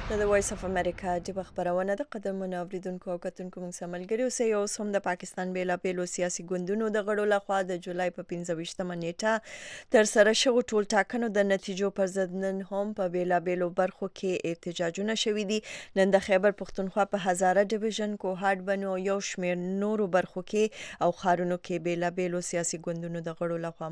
A: د وایس اف امریکا د خبرونه د قدمونو اوریدونکو او کتونکو موږ سملګری اوسئ. اوس هم د پاکستان بیلا بیلو سیاسي ګوندونو د غړو لخوا د جولای په پنځه ویشتمه نیټه تر سره شوو ټول ټاکنو د نتیجو پر ضد نن هم په بیلا بیلو برخو کې احتجاجونه شوي دي. نن د خیبر پښتونخوا په هزاره ډیویژن کوهاټ بنو یو شمیر نورو برخو کې او خارونو کې بیلا بیلو سیاسي ګوندونو د غړو لخوا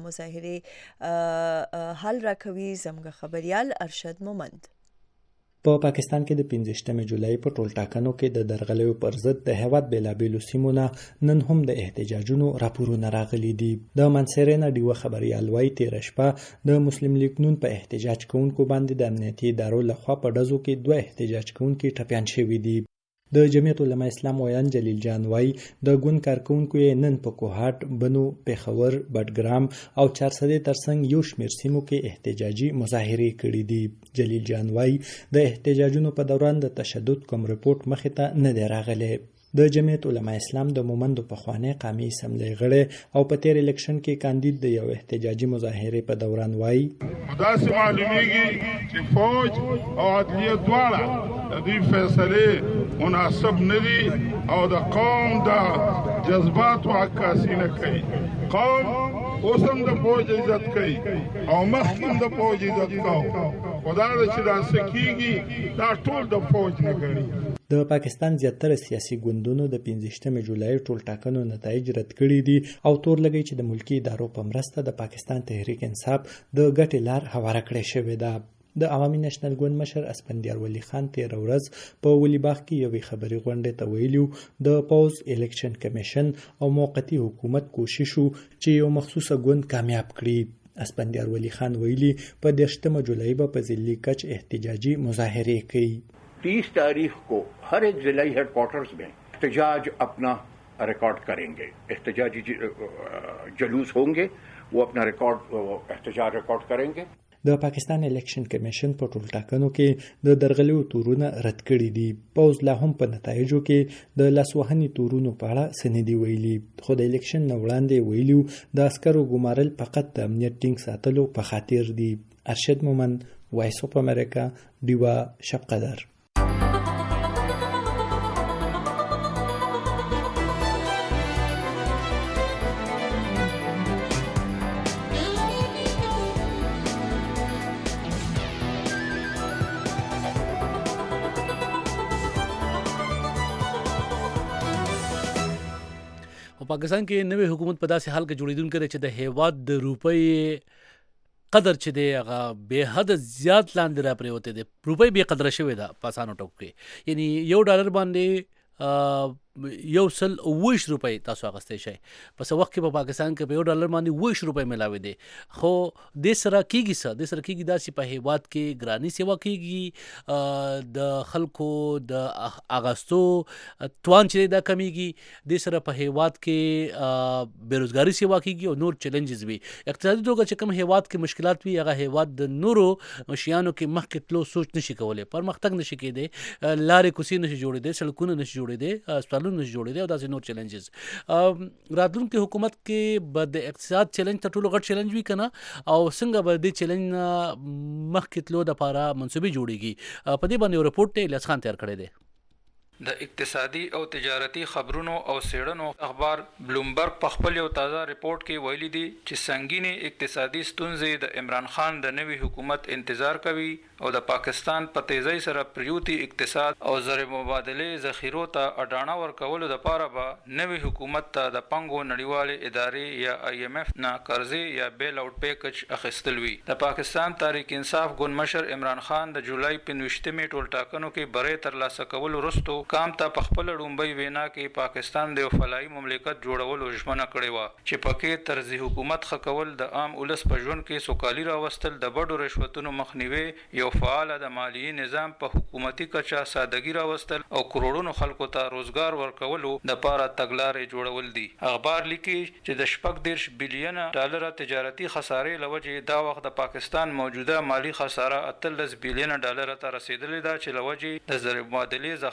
A: مظاهره حل راکوي. زموږ خبريال ارشد مومند
U: په پا پاکستان کې د پنځه جولای په ټول ټاکنو کې د درغلیو پر ضد د هیواد بیلابیلو سیمونه نن هم د احتجاجونو راپورونه راغلي دي. د منصرینه دیوه خبريال وایي تیر شپه د مسلم لیگ نون په احتجاج کوونکو باندې د امنیتي ادارو لخوا په ډزو کې دوه احتجاج کوونکي ټپیان شوي دي. د جمعیت علماء اسلام ویان جلیل جان وای د ګوند کارکونکو یې نن په کوهاټ بنو پیښور بټګرام او چارسده ترڅنګ یو شمیر سیمو کې احتجاجي مظاهره کړې دي. جلیل جان وای د احتجاجونو په دوران د تشدد کوم رپورت مخې ته نه دی راغلی. د جمعیت علماء اسلام د مومندو په خوانې قامي اسمبلی غړی او په تیر الیکشن کې کاندید د یو احتجاجي مظاهره په دوران وای
V: دا معلومیږي چې فوج او عدلیه دواړه د دې فیصله مناسب نه دي او د قوم د جذبات او عکاسي نه کوي. قوم اوسم د فوج عزت کوي او مخکې د فوج عزت کوي. خدا دې چې دا سکیږي دا ټول د فوج نه کوي.
U: د پاکستان زیاتره سیاسي ګوندونو د پنځه جولای ټول ټاکنو نتایج رد کړي دي او تور لګي چې د ملکی ادارو په مرسته د پاکستان تحریک انصاف د ګټې لار هواره کړې شوې ده. د عوامي نېشنل ګوند مشر اسپندیار ولی خان تیر ورځ په ولی باغ کې یوې خبري غونډې ته ویلو د پاوز الیکشن کمیشن او موقتی حکومت کوشش وو چې یو مخصوصه ګوند کامیاب کړي. اسپندیار ولی خان ویلي په دشتمه جولای په ضلعي کچ احتجاجي مظاهره کوي.
W: तीस तारीख को हर एक जिला हेडक्वार्टर्स में एहतजाज अपना रिकॉर्ड करेंगे. एहतजाजी जलूस होंगे, वो अपना रिकॉर्ड एहतजाज रिकॉर्ड करेंगे.
U: د پاکستان الیکشن کمیشن په ټول ټاکنو کې د درغلیو تورونه رد کړي دي. پوز لا هم په نتایجو کې د لاسوهنې تورونو په اړه سندې ویلي. خو د الیکشن نه وړاندې ویلو د عسکرو ګمارل فقط د امنیت ټینګ ساتلو په خاطر دي. ارشد مومند، وایس اف امریکا، دیوا شب قدر.
B: پاکستان کې نوې حکومت په داسې حال کې جوړیدونکې ده چې د هیواد د روپۍ قدر چې دی هغه به حد زیات لاندې را پریوته دي. روپۍ به قدر شوې ده په اسانو ټکو کې. یعنی یو ډالر باندې یو سل ویش روپۍ تاسو اخیستی شئ. په څه وخت کې په پاکستان کې په یو ډالر باندې ویش روپۍ ملاوي دي. خو د سره کېږي څه د سره کېږي داسې په هیواد کې ګرانی سیوا کېږي، د خلکو د اغاستو توان چې دا کمیږي، د سره په هیواد کې بیروزګاری سیوا کېږي او نور چیلنجز وي. اقتصادي توګه چې کوم هیواد کې مشکلات وي هغه هیواد د نورو شیانو کې مخکې تلو سوچ نشي کولی، پرمختګ نشي کېدی، لارې کوڅې نشي جوړېدی، سړکونه نشي جوړېدی، نش جوړې دي او داسې نور چیلنجز. راتلونکي حکومت کې به د اقتصاد چیلنج تر ټولو غټ چیلنج وي کنه، او څنګه به د چیلنج مخکې تلو د لپاره منصوبې جوړیږي. په دې باندې یو رپورټ ته الیاس خان تیار کړی دی.
X: د اقتصادي او تجارتي خبرونو او سیړنو اخبار بلومبرګ په خپل یو تازه ریپورت کې ویلي دي چې سنگینې اقتصادي ستونزې د عمران خان د نوي حکومت انتظار کوي او د پاکستان په تیزی سره پریوتی اقتصاد او زر مبادله ذخیرو ته اډانه ورکولو لپاره به نوي حکومت ته د پنګو نړیوالې ادارې یا آی ایم ایف نه قرضې یا بیل اوټ پیکج اخیستل وي. د پاکستان تحریک انصاف ګوند مشر عمران خان د جولای پنځویشتمې ټول ټاکنو کې بری ترلاسه کول وروسته کام ته په خپل ډومبۍ وینا کې پاکستان د یو فلایي مملکت جوړولو ژمنه کړې وه چې پکې طرز حکومت ښه کول، د عام ولس په ژوند کې سوکالي راوستل، د بډو رشوتونو مخنیوی، یو فعال د مالیې نظام په حکومتي کچه سادګي راوستل او کروڑونو خلکو ته روزګار ورکولو د پاره تګلارې جوړول دي. اخبار لیکي چې د شپږ دېرش بلینه ډالره تجارتي خسارې له وجې دا وخت د پاکستان موجوده مالی خساره اتلس بلینه ډالره ته رسیدلې ده چې له وجې د زر مبادلې ذخایر په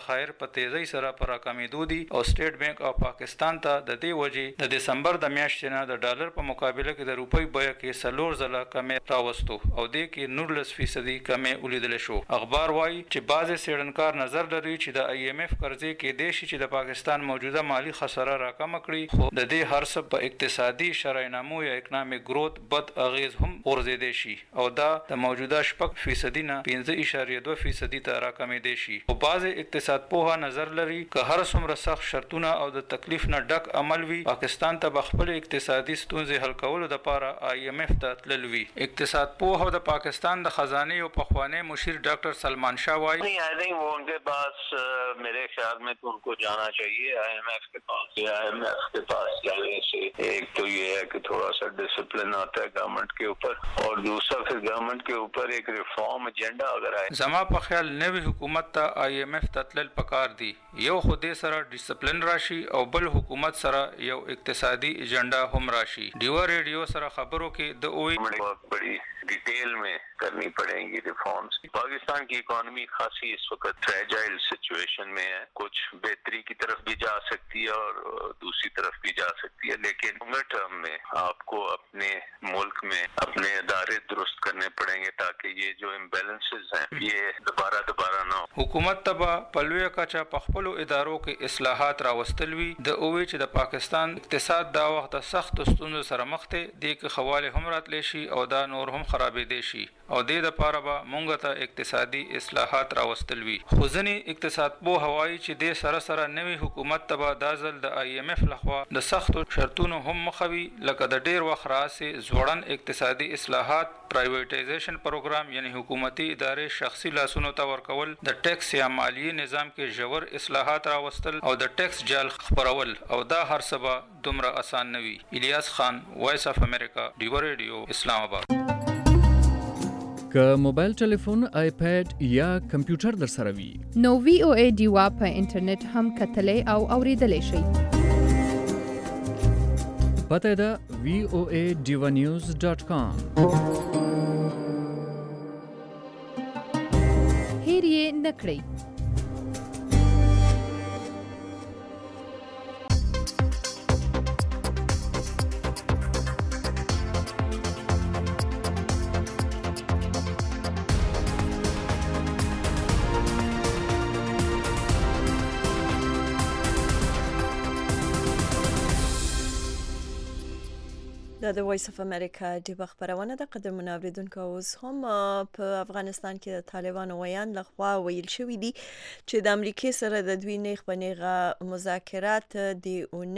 X: په تیزی سره پر راکمېدو دي او سټیټ بانک او پاکستان ته د دې وجې د دسمبر د میاشتې نه د ډالر په مقابله کې د روپۍ بیه کې څلور ځله کمې راوستو او دې کې نولس فیصدي کمې ولیدل شو. اخبار وایي چې بعضې څېړنکار نظر لري چې د آی ایم ایف قرضې کېدای شي چې د پاکستان موجوده مالي خساره راکمه کړي، خو د دې هر څه په اقتصادي شرایطنامو یا اکنامک گروث بد اغیز هم غورځېدی شي او دا د موجوده شپږ فیصدي نه پنځه اعشاریه دوه فیصدي ته راکمېدی شي. خو بعضې اقتصاد پوها نظر لري که هر څومره سخت شرطونه او د تکلیف نه ډک عمل وي، پاکستان ته به خپل اقتصادي ستونزې حل کولو دپاره آی ایم ایف ته تلل وي. اقتصاد پوه او د پاکستان د خزانې او پخوانی مشیر ډاکټر سلمان شاه وایي
C: वो उनके पास मेरे ख्याल में तो उनको जाना चाहिए आई एम एफ के पास. आई एम एफ के पास जाने से एक तो ये है कि थोड़ा सा डिसिप्लिन आता है गवर्नमेंट के ऊपर और दूसरा फिर गवर्नमेंट के ऊपर एक रिफॉर्म एजेंडा अगर आए.
X: زما په خیال نوی حکومت ته آی ایم ایف ته تلل پکار دی، یو خو دې سره ډیسپلن راشي او بل حکومت سره یو اقتصادي ایجنډا هم راشي. ډیوا ریډیو سره خبرو کې د اوئی
C: بڑی डिटेल में करनी पड़ेंगी रिफॉर्म्स. पाकिस्तान की इकोनॉमी खासी इस वक्त फ्रेजाइल सिचुएशन में है, कुछ बेहतरी की तरफ भी जा सकती है और दूसरी तरफ भी जा सकती है, लेकिन लॉन्गर टर्म में आपको अपने मुल्क में अपने अदारे दुरुस्त करने पड़ेंगे ताकि ये जो इम्बैलेंसेस हैं ये दोबारा दोबारा ना हो.
X: حکومت ته په لویه کچه په خپلو ادارو کې اصلاحات راوستل وي. د اووی چې د پاکستان اقتصاد دا وخت د سختو ستونزو سره مخ دی، دې کې خواله هم راتلی شي او دا نور هم خرابېدی شي او دې دپاره به مونږ ته اقتصادي اصلاحات راوستل وي. خو ځینې اقتصاد پوه وایي چې دې سره سره نوي حکومت ته به دا ځل د آی ایم ایف لخوا د سختو شرطونو هم مخه وي، لکه د ډېر وخت راهیسې ځوړند اقتصادي اصلاحات، پرایویټایزیشن پروګرام یعنی حکومتي ادارې شخصي لاسونو ته ورکول، د ټیکس یا مالیې نظام کې ژور اصلاحات راوستل او د ټیکس جال خپرول، او دا هر څه به دومره اسان نه وي. الیاس خان، وایس اف امریکا، ډیوا ریډیو، اسلام آباد.
J: که موبایل ټلیفون، آیپیډ یا کمپیوټر در سره وي
H: نو وی او ای ډیوا په انټرنیټ هم کتلی او اوریدلی شئ.
J: پته ده وی او ای ډیوا نیوز ډاټ کام.
H: هیر یې نه کړئ.
A: دا د وایس اف امریکا ډیوه خبرونه ده. قدرمن اوریدونکو، اوس هم په افغانستان کې د طالبانو ویان لخوا ویل شوی دي چې د امریکای سره د دوی نیغ په نیغه مذاکرات د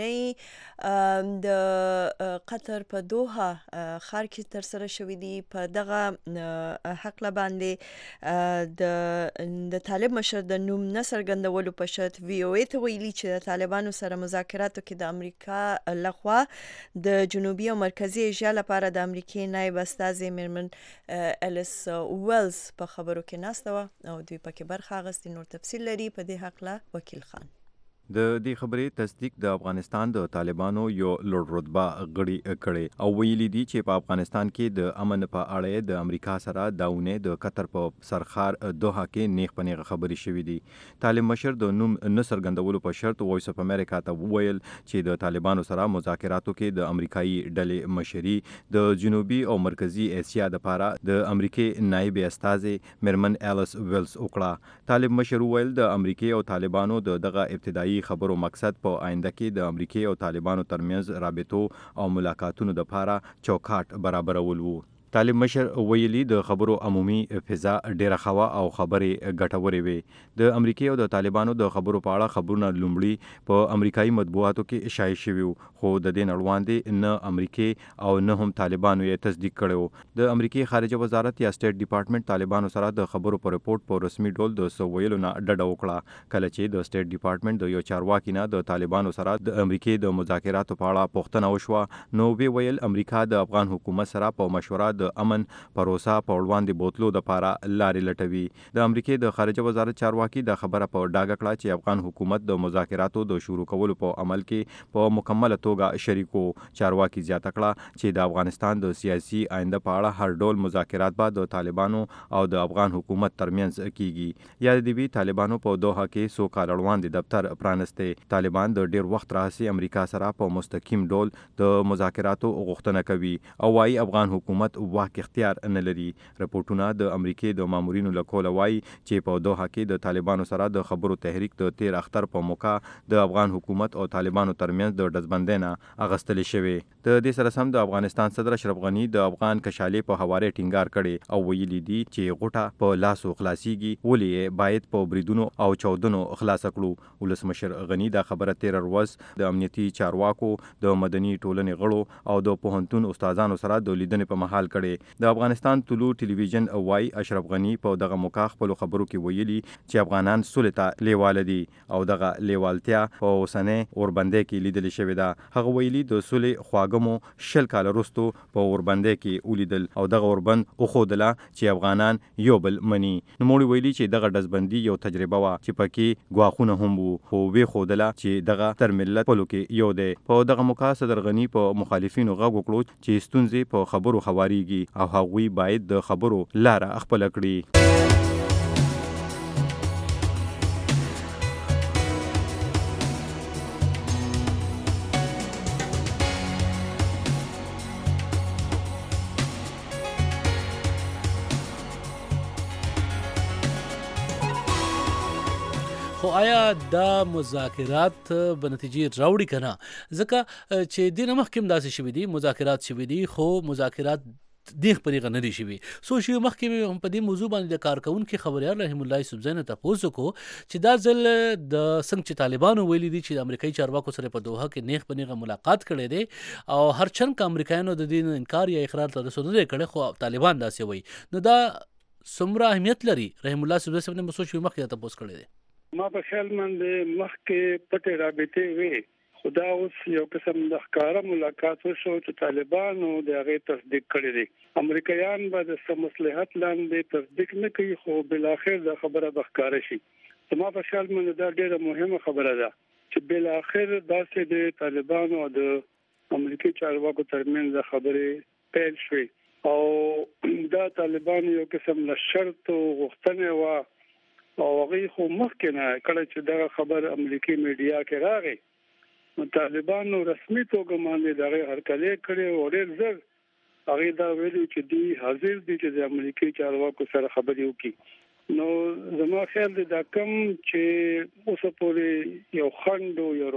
A: اونۍ د قطر په دوحه ښار کې تر سره شوی دي. په دغه حق باندې د د طالب مشر د نوم نه څرګندولو په شرط وی او ای ته ویلي چې د طالبانو سره مذاکراتو کې د امریکا لخوا د جنوبي او مرکزی ایشیا لپاره د امریکای نایب استازي میرمن الیس ویلز په خبرو کې ناسته وه او دوی پکې برخه اخیستې. نور تفصیل لري په دې هکله وکیل خان.
D: د دې خبرې تصدیق د افغانستان د طالبانو یو لوړ رتبه غړي کړي او ویلي دي چې په افغانستان کې د امن په اړه د امریکا سره داونه د قطر په سرخار دوحه کې نیغ په نیغه خبرې شوې دي. طالب مشر د نوم نه څرګندولو په شرط وایس اف امریکا ته وویل چې د طالبانو سره مذاکراتو کې د امریکایي ډلې مشري د جنوبي او مرکزی اسیا لپاره د امریکای نایب استازي میرمن الیس ویلز وکړه. طالب مشر وویل د امریکای او طالبانو د دغه ابتدایي خبرو مقصد په آینده کې د امریکای او طالبانو ترمنځ رابطو او ملاقاتونو لپاره چوکاټ برابرول وو. طالب مشر ویلي د خبرو عمومي فضا ډیره خوا او خبرې ګټورې وي. د امریکای او د طالبانو د خبرو په اړه خبرونه لومړی په امریکایي مطبوعاتو کې شایع شوي وو، خو د دې نه وړاندې نه امریکای او نه هم طالبانو یې تصدیق کړی و. د امریکای خارجه وزارت یا سټیټ ډپارټمنټ طالبانو سره د خبرو په رپورټ په رسمي ډول د څه ویلو نه ډډه وکړه، کله چې د سټیټ ډپارټمنټ د یو چارواکي نه د طالبانو سره د امریکای د مذاکراتو په اړه پوښتنه وشوه. نو وی ویل امریکا د افغان حکومت سره په مشوره د امن پروسه په وړاندې بوتلو د پاره لارې لټوي. د امریکای د خارجه وزارت چارواکي د خبره په ډاګه کړه چې افغان حکومت د مذاکراتو د شروع کولو په عمل کې په مکمله توګه شریکو. چارواکي زیاته کړه چې د افغانستان د سیاسي آینده په اړه هر ډول مذاکرات به د طالبانو او د افغان حکومت ترمنځ کیږي. یا د دې طالبانو په دوحه کې سو کال وړاندې دفتر پرانسته. طالبان د ډیر وخت راهیسې امریکا سره په مستقیم ډول د مذاکراتو غوښتنه کوي او وايي افغان حکومت واک اختیار نه لري. رپورټونه د امریکای د مامورینو له کوله وايي چې په دوحه کې د طالبانو سره د خبرو تحریک د تیر اختر په موقع د افغان حکومت او طالبانو ترمنځ د دزبندینه اغستل شوی. د دې سره سم د افغانستان صدر اشرف غنی د افغان کشالې په حواله ټینګار کړي او ویلي دي چې غوټه په لاسو خلاصيږي ولې باید په بریدونو او چودنو خلاص کړو. ولسمشر غنی دا خبره تیر ورځ د امنیتي چارواکو د مدني ټولنې غړو او د پوهنتون استادانو سره د لیدنې په محل کړي. د افغانستان طلوع ټلویزیون وايي اشرف غنی په دغه موقع خپل خبرو کې ویلي چې افغانان سولې ته لیواله دي او دغه لیوالتیا په اوسنۍ اوربندې کې لیدل شوې ده. هغه ویلي د سولې خواږمو شل کال وروسته په اوربندې کې ولیدل او دغه اوربند وښودله چې افغانان یو بل مني. نوموړي ویلي چې دغه دزبندي یو تجربه وه چې پکې ګواښونه هم وو خو ویې ښودله چې دغه تر ملت خپلو کې یو دی. په دغه موقع صدر غني په مخالفینو غږ وکړو چې ستونزې په خبرو هوارېږي او هغوی باید د خبرو لاره خپله کړي.
B: خو آیا دا مذاکرات به نتیجې راوړي که نه؟ ځکه چې دې نه مخکې هم داسې شوي دي، مذاکرات شوي دي خو مذاکرات دیغ پرېغه نه دي شوي. څو شوي مخکې مې هم په دې موضوع باندې د کارکوونکي خبریال رحیم الله یوسفزی نه تپوس وکړو چې دا ځل د څنګه چې طالبانو ویلي دي چې د امریکایي چارواکو سره په دوحه کې نیغ په نیغه ملاقات کړی دی او هر چند که امریکایانو د دې انکار یا اقرار ته رسو نه دی کړی خو طالبان داسې وایي. نو دا څومره اهمیت لري؟ رحیم الله یوسفزی صاحب نه څو شوي مخکې تپوس کړی دی.
E: ما په خیال باندې مخکې پټې رابطې وي خدا اوس یو قسم د ښکاره ملاقات وشو چې طالبانو د هغې تصدیق کړی دی. امریکایان به د څه مصلحت لاندې تصدیق نه کوي خو بالاخر دا خبره به ښکاره شي. زما په خیال باندې دا ډېره مهمه خبره ده چې بالاخر داسې د طالبانو او د امریکایي چارواکو ترمنځ خبرې پیل شوې او دا طالبانو یو قسم له شرط او غوښتنې وه او هغه خو مخکې نه کله چې دا خبر امریکایي میډیا کې راغی نو طالبانو رسمي توګه باندې دغه هرکلی کړی او ډېر زر هغه دا ویلي چې دوی حاضر دي چې د امریکایي چارواکو سره خبرې وکړي. نو زما خیال دی دا کوم چې اوسه پورې یو خنډ او یو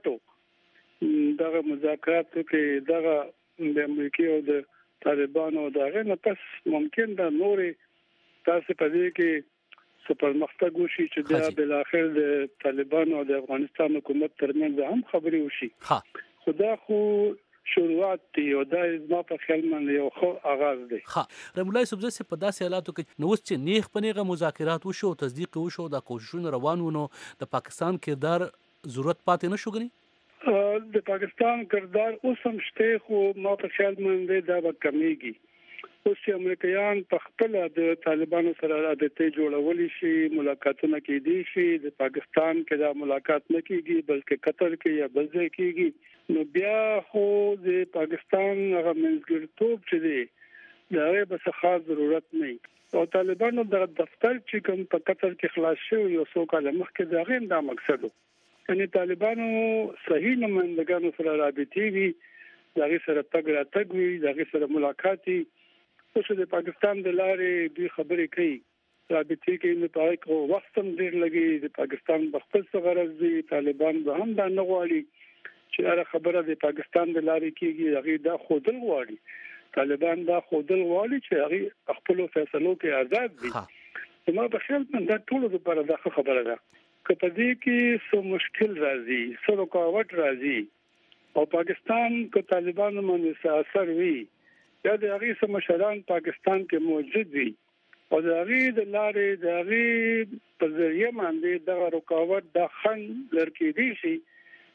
E: رکاوټ دغه مذاکراتو کې دغه د امریکایي او د طالبانو دغه نه پس ممکن دا نورې تاسو په دې کې پرمختګ وشي چې دا بل اخر د طالبانو او د افغانستان حکومت ترمنځ هم خبرې وشي. خدا خو شروعات دی او دا زما په خیال باندې یو خو آغاز دی.
B: ها رحیم الله یوسفزی صاحب په داسې حالاتو کې نو چې نیغ په نیغه مذاکرات وشو تصدیق وشو دا کوششونه روان ونه د پاکستان کردار ضرورت پاتې نه شو غني؟
E: د پاکستان کردار اوس هم شته خو ما په خیال باندې دا به کمیږي. اوس چې امریکایان په خپل د طالبانو سره عادتې جوړولې شي ملاقاتونه کېدي شي د پاکستان کې دا ملاقات نه کېږي بلکې قطر کې یا بل ځای کېږي نو بیا خو د پاکستان هغه منځګړیتوب چې دی دا یې بس خاص ضرورت نه او طالبانو د دفتر چې کوم په قطر کې خلاص شو یو څو کال مخکې دا غیم دا مقصد یعنی طالبانو صحیح نمائندګانو سره رابطې وي دغه سره تګ راتګ وي دغه سره ملاقات وي. اوس د پاکستان د لارې دوی خبرې کوي رابطې کې نه پای کو وخت هم ډیر لګي د پاکستان بخپل څه غرض دي طالبان به هم دا نه غواړي چې هر خبره د پاکستان د لارې کېږي هغه دا خودل غواړي طالبان دا خودل غواړي چې هغه خپل فیصلو کې آزاد دي. نو په خیال من دا ټول د پر دغه خبره ده که په دې کې څه مشکل راځي څه رکاوټ راځي او پاکستان کو طالبانو باندې څه اثر وي یا د هغه سم مشران پاکستان کې موجود وي او د هغه د لارې د هغه په ذریعہ باندې د رکاوټ د خن لړکې دي شي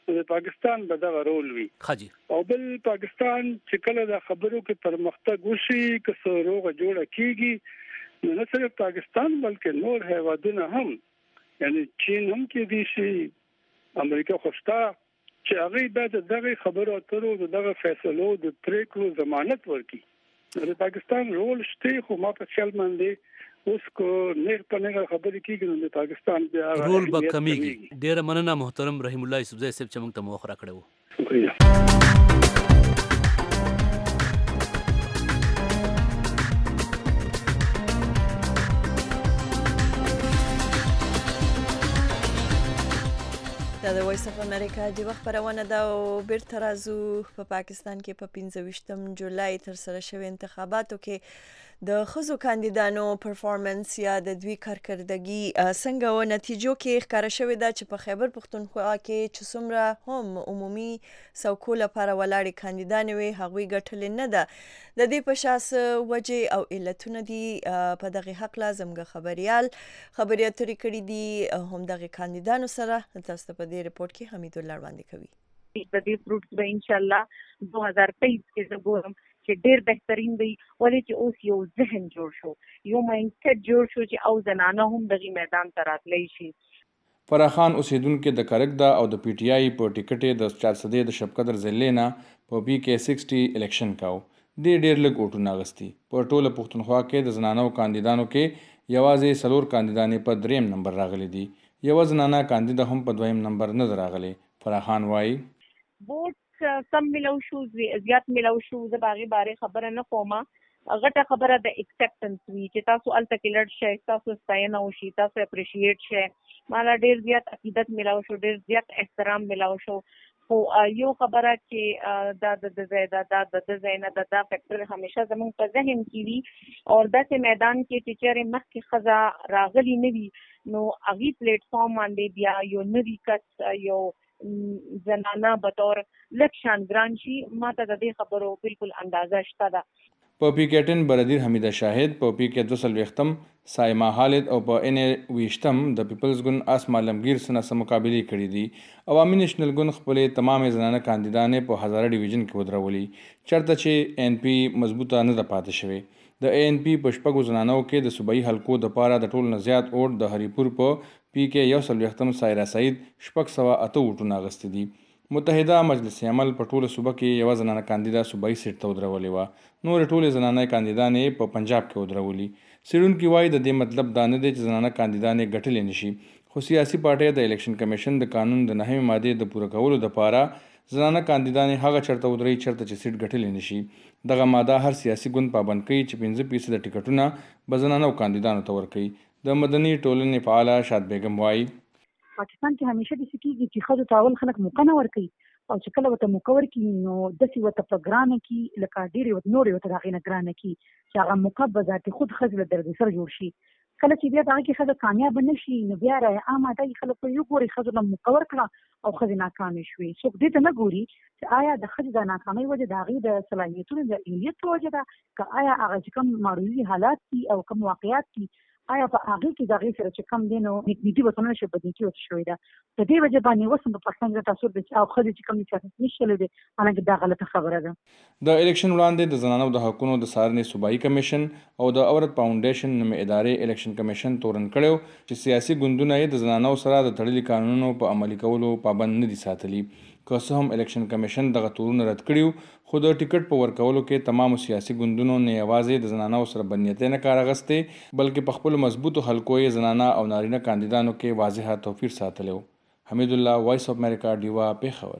E: د پاکستان به دغه رول وي.
B: خاجي
E: او بل پاکستان چې کله د خبرو کې پرمختګ وشي که سروغه جوړه کیږي نو نه صرف پاکستان بلکې نور هیوادونه هم یعنی چین هم کې دي شي امریکا خوشتا چې هغه به دغه خبرو اترو دغه فیصلو د پریکړو ضمانت ورکړي. د پاکستان رول شته خو ما په خیال باندې اوس کو نه په نه خبرې کیږي نو د پاکستان بیا
B: رول به کمیږي. ډیره مننه محترم رحیم الله یوسفزی صاحب چې موږ ته موخره کړو.
A: دا د وایس اف امریکا د وخت خبرونه ده او بیرته راځو په پاکستان کې په پنځه ویشتم جولای تر سره شوی انتخاباتو کې د ښځو کاندیدانو پرفارمنس یا د دوی کارکردګي څنګه و نتیجو کې ښکاره شوې ده چې په خیبر پښتونخوا کې چې څومره هم عمومي څوکو لپاره ولاړې کاندیدانې وي هغوی ګټلې نه ده. د دې په شاس وجې او علتونه دي په دغه حق زموږ خبريال خبري اترې کړي دي هم دغه کاندیدانو سره. تاسو په دې ریپورت کې حمید الله وړاندې کوي.
F: د دې فروټس به ان شاء الله دو هزار تیئیس کې زه ګورم چې ډېر بهترین دی ولې چې اوس یو ذهن جوړ شو یو مایندسیټ جوړ شو چې او زنانه هم دغه میدان ته راتلی شي.
G: فرح خان اوسیدونکو د کرکدا او د پی ټی آی په ټیکټ د چار سده د شپقدر ضلع په پی کې شصت الیکشن کاو. د ډېر لږ ووټونه اغستي. په ټوله پښتونخوا کې د زنانو کاندیدانو کې یوازې څلور کاندیدانې په دریم نمبر راغلي دي. یو زنانه کاندیده هم په دویم نمبر نه راغلي. فرح خان وایي
F: ووټ کم ملو شو زیات ملو شو د باغی باره خبره نه کومه. غټه خبره د ایکسپټنس وی چې تاسو الته کې لړ شئ تاسو ستاینه وشي تاسو اپریشیټ شئ. مالا ډیر زیات عقیدت ملو شو ډیر زیات احترام ملو شو. خو یو خبره چې دا د زیاده دا د زینه دا دا فیکټر همیشه زموږ په ذهن کې وي او داسې میدان کې چې چیرې مخکې خزا راغلی نه وي نو هغه پلیټ فارم باندې بیا یو نوی کس یو زنانه بطور لکشان ګران شي. ما ته د دې خبرو بالکل اندازه شته ده.
G: په پی کیټن برادر حمیده شاهد په پی کې دو سل وختم سایما خالد او په ان ویشتم د پیپلز ګوند اسما لمگیر سره سم مقابله کړې دي. عوامي نېشنل ګوند خپل تمام زنانه کاندیدانې په هزاره ډیویژن کې ودرولي چرته چې ان پی مضبوطه نه ده پاتې شوی. د ان پی په شپږو زنانو کې د صوبایي حلقو د پاره د ټول نه زیات اوټ د هریپور په پی کې یو سل وختم سایرا سعید شپږ سوه اته وټونه اغستې دي. متحده مجلس عمل په ټوله صوبه کې یو زنانه کاندیدا صوبایي سیټ ته ودرولې وه. نور ټول زنانه کاندیدانې په پنجاب کې ودرولي. سیډونکي وایي د دې مطلب دا نه دی چې زنانه کاندیدانې ګټلې نشي خو سیاسي پارټۍ د الیکشن کمیشن د قانون د نهمې ماده د پوره کولو لپاره زنانه کاندیدانې هغه چرته ودرې چرته چې سیټ ګټلې نشي. دغه ماده هر سیاسي ګوند پابند کوي چې پنځه فیصد ټیکټونه به زنانه کاندیدانو ته ورکوي. د مدني ټولنې فعاله شاد بیگم وایي
I: پاکستان کې همیشه د سکیږي چې خځو تاول خلک موقع نه ورکوي او چې کله وته موقع ورکوي نو داسې ورته په ګرانه کې لکه ډېرې نورې ورته د هغې نه ګرانه کې چې هغه موقع به ذاتي خود ښځې له درد سره جوړ شي. کله چې بیا د هغې کې ښځه کامیابه نه شي نو بیا رایه عامه ده خلک به یو ګوري ښځو له موقع ورکړه او ښځې ناکامې شوې. څوک دې ته نه ګوري چې آیا د ښځې د ناکامۍ وجه د هغې د صلاحیتونو د علمیت په وجه ده که آیا هغه چې کوم معروضي حالات دي او کوم واقعیات دي آیا په هغې کې د هغې سره چې کم دی نو نیکنیتي ورته نه شي بدنیتي ورته شوې ده. د دې وجه باندې اوس هم په پاکستان کې تاثر دی او ښځې چې کوم سیاست نه شلی دی حالانکه دا غلطه خبره ده.
G: د الیکشن وړاندې د زنانو د حقونو د څارنې صوبایي کمیشن او د عورت فاونډیشن نومې ادارې الیکشن کمیشن تورن کړی چې سیاسي ګوندونه یې د زنانو سره د تړلي قانونونو په عملي کولو پابند نه دي ساتلي. که څه هم الیکشن کمیشن دغه تورونه رد کړي خو د ټیکټ په ورکولو کې تمامو سیاسي ګوندونو نه یوازې د زنانو سره بدنیتۍ نه کار اخیستی بلکې په خپلو مضبوطو حلقو یې زنانه او نارینه کاندیدانو کې واضحه توپیر ساتلی و. حمید الله وایس اف امریکا ډیوا پیښور.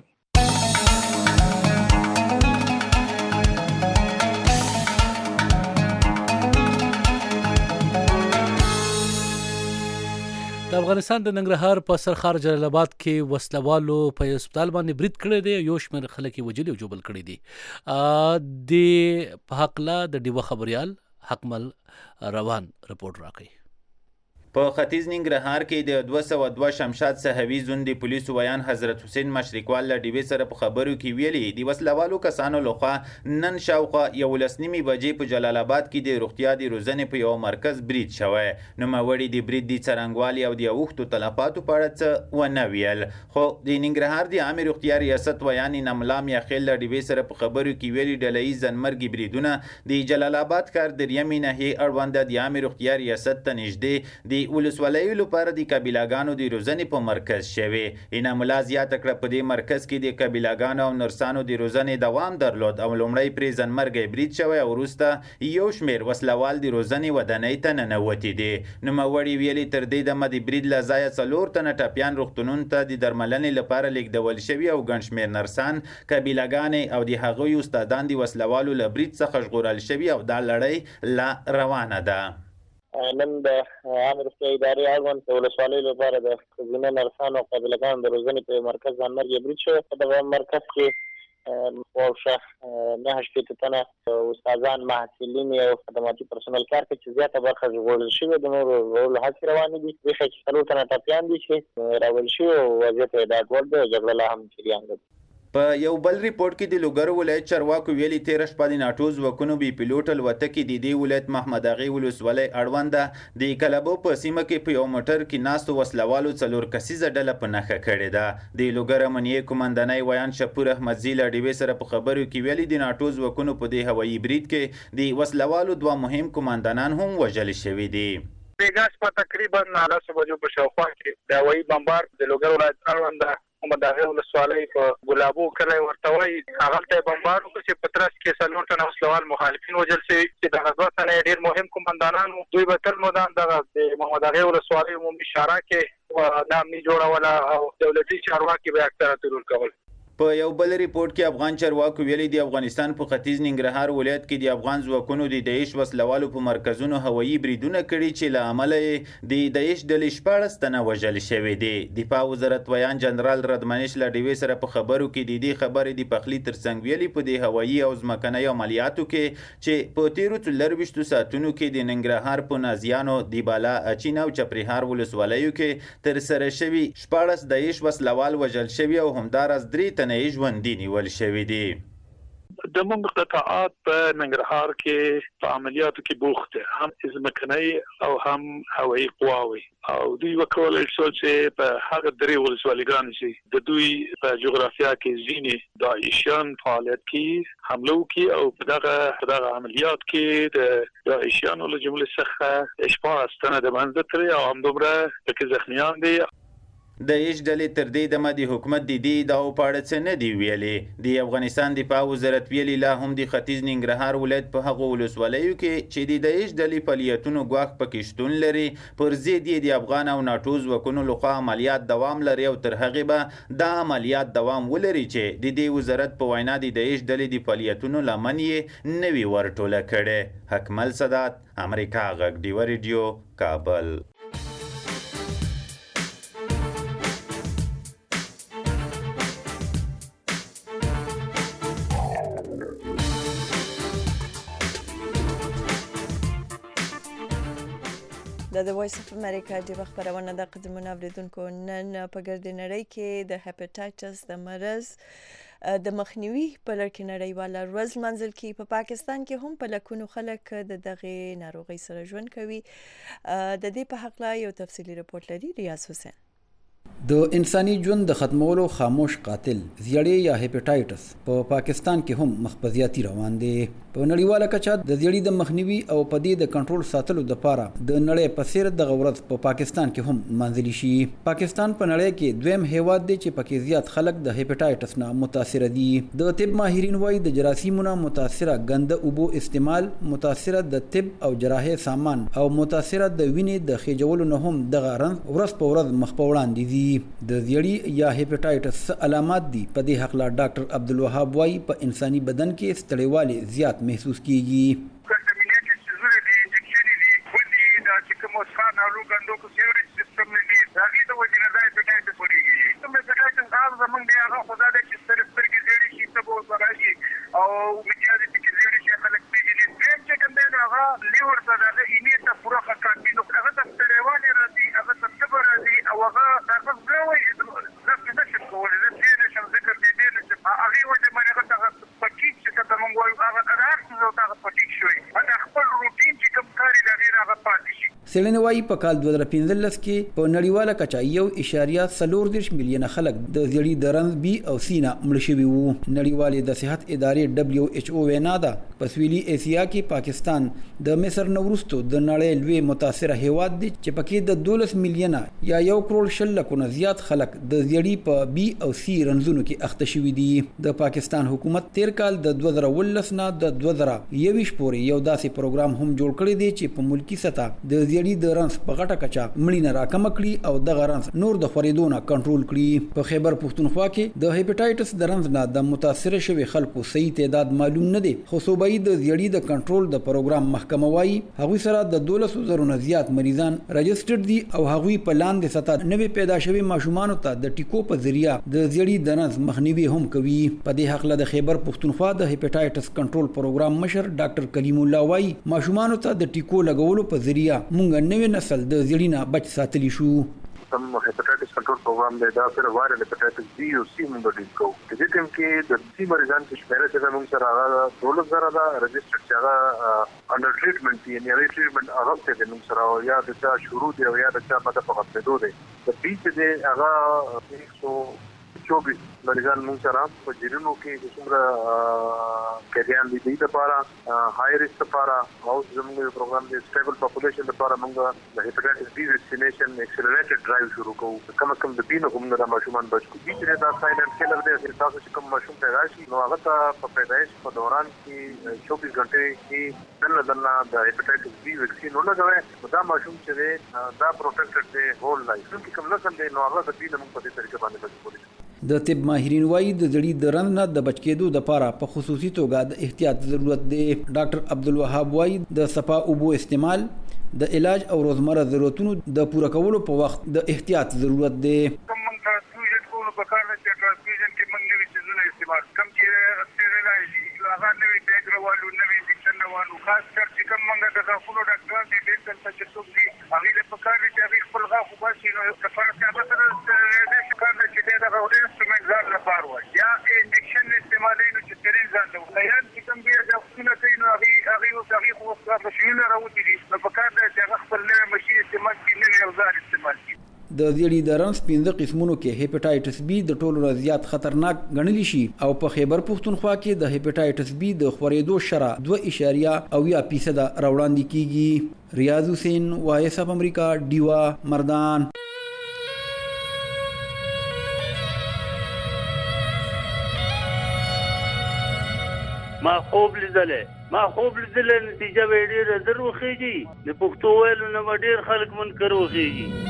B: د افغانستان د ننګرهار په سرخار جلال آباد کې وسلوالو په هسپتال باندې برید کړی دی یو شمېر خلک یې وژلي او ژوبل کړي دي. د په هکله د ډیوه خبریال حکمل روان رپورټ راکوي.
K: په ختیځ ننګرهار کې د دوه سوه دوه شمشاد صحوي زون د پولیسو ویان حضرت حسین مشرقوال له ډیوې سره په خبرو کې ویلي د وسلوالو کسانو لخوا نن شاوخوا یولس نیمې بجې په جلال آباد کې د روغتیا د روزنې په یو مرکز برید شوی. نوموړي د برید د څرنګوالي او د اوښتو تلفاتو په اړه څه ونه ویل، خو د ننګرهار د عامې روغتیا ریاست ویان نملا میاخیل له ډیوې سره په خبرو کې ویلي ډله ییز ځانمرګي بریدونه د جلال آباد ښار دریمې ناحیې اړونده د عامې روغتیا ریاست ته نږدې د ولسوالیو لپاره د قبیلهګانو د روزنې په مرکز شوی. انعامالله زیاته کړه په دې مرکز کې د قبیلهګانو او نرسانو د روزنې دوام درلود او لومړی پرې ځانمرګی برید شوی او وروسته یو شمېر وسلوال د روزنې ودانۍ ته ننوتي دي. نوموړي ویلي تر دې دمه د برید له ځایه څلور تنه ټپیان روغتونونو ته د درملنې لپاره لیږدول شوي او ګڼ شمېر نرسان، قبیلهګانې او د هغوی استادان د وسلوالو له برید څخه ژغورل شوي او دا لړۍ لا روانه ده.
L: نن د عامې روغتیا ادارې اړوند د ولسوالیو لپاره د ښځینه نرسانو او قابلګانو د روزنې په مرکز ځانمرګي برید شوی. په دغه مرکز کې واوښه نهه شپېته تنه استادان، محصلین او خدماتي پرسونل کار کوي چې زیاته برخه ژغورل شوې. د نورو ژغورلو هڅې روانې دي. بیخي چې څلور تنه ټپیان دي چې راوړل شوي او وضعیت یې ډاډوړ دی او جګړه لا هم جریان لري.
K: په یو بل ریپورت کې د لوګر ولایت چارواکو ویلي تیره شپه د ناټو ځواکونو بې پیلوټه الوتکې د دې ولایت محمد اغې ولسوالۍ اړونده د کلبو په سیمه کې په یو موټر کې ناستو وسلوالو څلور کسیزه ډله په نښه کړې ده. د لوګر امنیې قومندانۍ ویان شپور احمدزي له ډیوې سره په خبرو کې ویلي د ناټو ځواکونو په دې هوایي برید کې د وسلوالو دوه مهم قومندانان هم وژل شوي دي.
M: بیګا شپه تقریبا لسو بجو په شاوخوا کې د هوایي بمبار د لوګر ولایت اړونده محمد اغې ولسوالۍ په ګلابو کلی ورته وایي هغلته یې بمبار وکړو چې په ترڅ کې څلور تنه وسلوال مخالفین وژل شوي چې دغه دوه تنه یې ډېر مهم قومندانان وو. دوی به تل مدام دغه د محمد اغې ولسوالۍ عمومي شورا کې نامې جوړوله او دولتي چارواکي به اکثره ترور کول.
K: په یو بل ریپورت کې افغان چارواکو ویلي د افغانستان په ختیځ ننګرهار ولایت کې د افغان ځواکونو د داعش وسلوالو په مرکزونو هوایي بریدونه کړي چې له امله یې د داعش ډلې شپاړس تنه وژل شوي دي. دفاع وزارت ویان جنرال ردمنش له ډیوې سره په خبرو کې د دې خبرې د پخلي ترڅنګ ویلي په دې هوایي او ځمکنیو عملیاتو کې چې په تیرو څلرویشتو ساعتونو کې د ننګرهار په نازیانو، دیبالا، اچین او چپرهار ولسوالیو کې ترسره شوي شپاړس داعش وسلوال وژل شوي او همداراز درې نه ژوندي نیول شوي دي.
M: د موږ قطاعات په ننګرهار کې په عملیاتو کې بوخت دي، هم ځمکنۍ او هم هوایي قواوې، او دوی وکولای شول چې په هغه درې ولسوالیګانو چې د دوی په جغرافیا کې ځینې داعشیان فعالیت کوي حمله وکړي او په دغه په دغه عملیات کې د داعشیانو له جملې څخه شپاړس تنه د منځه تللي او همدومره پکې زخمیان دي.
K: د داعش ډلې تر دې دمه د حکومت د دې ادعاو په اړه څه نه دي ویلي. د افغانستان دفاع وزارت ویلي لا هم د ختیځ ننګرهار ولایت په هغو ولسوالیو کې چې د داعش ډلې فعالیتونو ګواښ پکې شتون لري پر ضد یې د افغان او ناټو ځواکونو لخوا عملیات دوام لري او تر هغې به دا عملیات دوام ولري چې د دې وزارت په وینا د داعش ډلې د فعالیتونو لمن یې نه وي ورټوله کړې. حکمل سادات، امریکا غږ، ډیوه ریډیو، کابل.
A: د وایس اف امریکا د خبرونه د قدمونو اوریدونکو نن په ګرد نړۍ کې د هپاتایټس د مرض د مخنیوي په لړ کې نړیواله ورځ منځل کې په پاکستان کې هم په لکونو خلک د دغه ناروغي سره ژوند کوي. د دې په حق لا یو تفصیلی رپورت لري ریاض حسین.
N: د انساني ژوند د ختمولو خاموش قاتل زیړی یا هپاتایټس په پاکستان کې هم مخبزياتي روان دي. په نړیواله کچه د زیړی د مخنیوي او په دې د کنټرول ساتلو لپاره د نړۍ په سیر د غورت په پاکستان کې هم منځلي شي. پاکستان په نړۍ کې دویم هیواد دی چې پکې زیات خلک د هپاتایټس نه متاثر دي. د طب ماهرین وايي د جراثیمونو متاثره ګنده اوبو استعمال، متاثره د طب او جراحي سامان او متاثره د وینې د خېجولو نه هم د غرن ورځ په ورځ مخ په وړاندې دي. د زیړی یا هپاتایټس علامات دي. په دې حق لا ډاکټر عبدالوهاب وايي په انساني بدن کې ستړیواله زیات محسوس کیږي. سیلن وایي په کال دوه زره پنځلس کې په نړیواله کچه یو اشاریه څلور دېرش میلیونه خلک د زیړي د رنځ بي او سی نه مړه شوي وو. نړیوالې د صحت ادارې ډبلیو ایچ او وینا ده په سویلي اسیا کې پاکستان د مصر نه وروسته د نړۍ لوی متاثره هیواد دی چې پکې د دولس میلیونه یا یو کروڑ شل لکونه زیات خلک د زیړي په بي او سی رنځونو کې اخته شوي دي. د پاکستان حکومت تیر کال د دوه زره اوولس نه د دوه زره یوویشت پورې یو داسې پروګرام هم جوړ کړی دی چې په ملکی سطح د زیړي د رنځ په غټه کچه مړینه راکمه کړي او دغه رنځ نور د خورېدو نه کنټرول کړي. په خیبر پښتونخوا کې د هیپاټایټس د رنځ نه د متاثره شوي خلکو صحیح تعداد معلوم نه دی، خو صوبایي د زیړي د کنټرول د پروګرام محکمه وایي هغوی سره د دولسو زرو نه زیات مریضان رجسټرډ دي او هغوی په لاندې سطح نوې پیدا شوي ماشومانو ته د ټیکو په ذریعہ د زیړي د رنځ مخنیوي هم کوي. په دې حقله د خیبر پښتونخوا د هیپاټایټس کنټرول پروګرام مشر ډاکټر کلیم الله وایي ماشومانو ته د ټیکو لګولو په ذریعہ موږ نوې نسل د زیړي نه بچ ساتلی شو.
O: سم هیپاټایټس کنټرول پروګرام دی دا سره وایرل هیپاټایټس بي او سی موږ ډیل کوو. د دې ټیم کې د سی مریضان چې شمیره چې موږ سره هغه دولس زره دا رجسټر چې هغه انډر ټریټمنټ دي یعنی هغه ټریټمنټ هغه څه موږ سره یا د چا شروع دی او یا د چا په دغه خپلو دی. د بي چې دی هغه یک سو چوبیس مریضان موږ سره په جیرونو کې د څومره کېریان دي د لپاره هاي ریسک لپاره او زموږ پروګرام دی سټیبل پاپولیشن لپاره موږ د هیپاټایټس بي ویکسینیشن ایکسلریټډ ډرایو شروع کوو. کم کم د بي نه کوم د ماشومان بچو بي چې دا سايلنت کیلر دی چې تاسو چې کوم ماشوم پیدا شي نو هغه ته په پیدایش په دوران کې چوبیس غنټې کې دنه دنه د هیپاټایټس بي ویکسین ولګوي. دا ماشوم چې دی دا پروټیکټډ دی هول لایف. چې کوم نسل دی نو هغه د بي نه موږ په دې طریقه باندې بچو.
N: د طب ماهرین وایي د زړي د رنځ نه د بچ کېدو لپاره په خصوصي توګه د احتیاط ضرورت دی. ډاکټر عبدالوهاب وایي د صفا اوبو استعمال د علاج او روزمره ضرورتونو د پوره کولو په وخت د احتیاط ضرورت دی.
O: کوم ترانسفیوژن کولو په کار دی چې ترانسفیوژن کې موږ نوي څیزونه استعمال کوم چې سټیرلایز دي هغه نوي بیګ روالو نوي انجکشن روالو خاص کر چې کوم موږ د غاښونو ډاکټر دی ډېنټل ته چې څوک دي هغه له په کار دی چې هغه خپل غاښ وباسي نو کفاره چې هغه سره د کار دی چې دا غوډه انسټرومنټ ځان لپاره وایي یا انجکشن استعمالي نو چې ترې ځان له خیال چې کوم دی دا څونه کوي نو هغه هغه او هغه خو په شیونه راوتی دي نو په کار دی چې هغه خپل نوې ماشين استعمال کړي نوې اوزار استعمال کړي.
N: د زیړي د رنځ پنځه قسمونو کې هیپاټایټس بي د ټولو نه زیات خطرناک ګڼل شي او په خیبر پښتونخوا کې د هیپاټایټس بي د خورېدو شرح دوه اشاریه او یا فیصد راوړاندې کیږي. ریاض حسین وایس اف امریکا ډیوا مردان.
P: ما خوب لیدلې ما خوب لیدلې نتیجه به ډېره در وخیږي د پښتو ویلو نه ډېر خلک منکر وخیږي.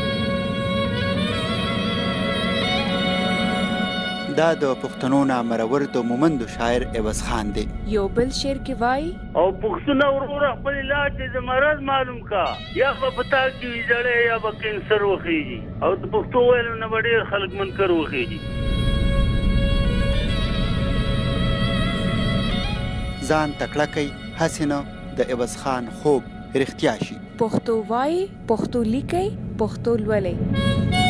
Q: دا د پښتنو نامرور د مومندو شاعر عوض خان دی.
R: یو بل شعر کې وای
P: او پښتنو ورور خپل علاج د مرض معلوم کا یا په پتا کې جړې یا په کینسر وخیږي او د پښتو ویلو نه ډېر خلک منکر وخیږي.
Q: ځان تکړه کوي حسینه د عوض خان خوب رښتیا شي.
R: پښتو وای پښتو لیکي پښتو لولي.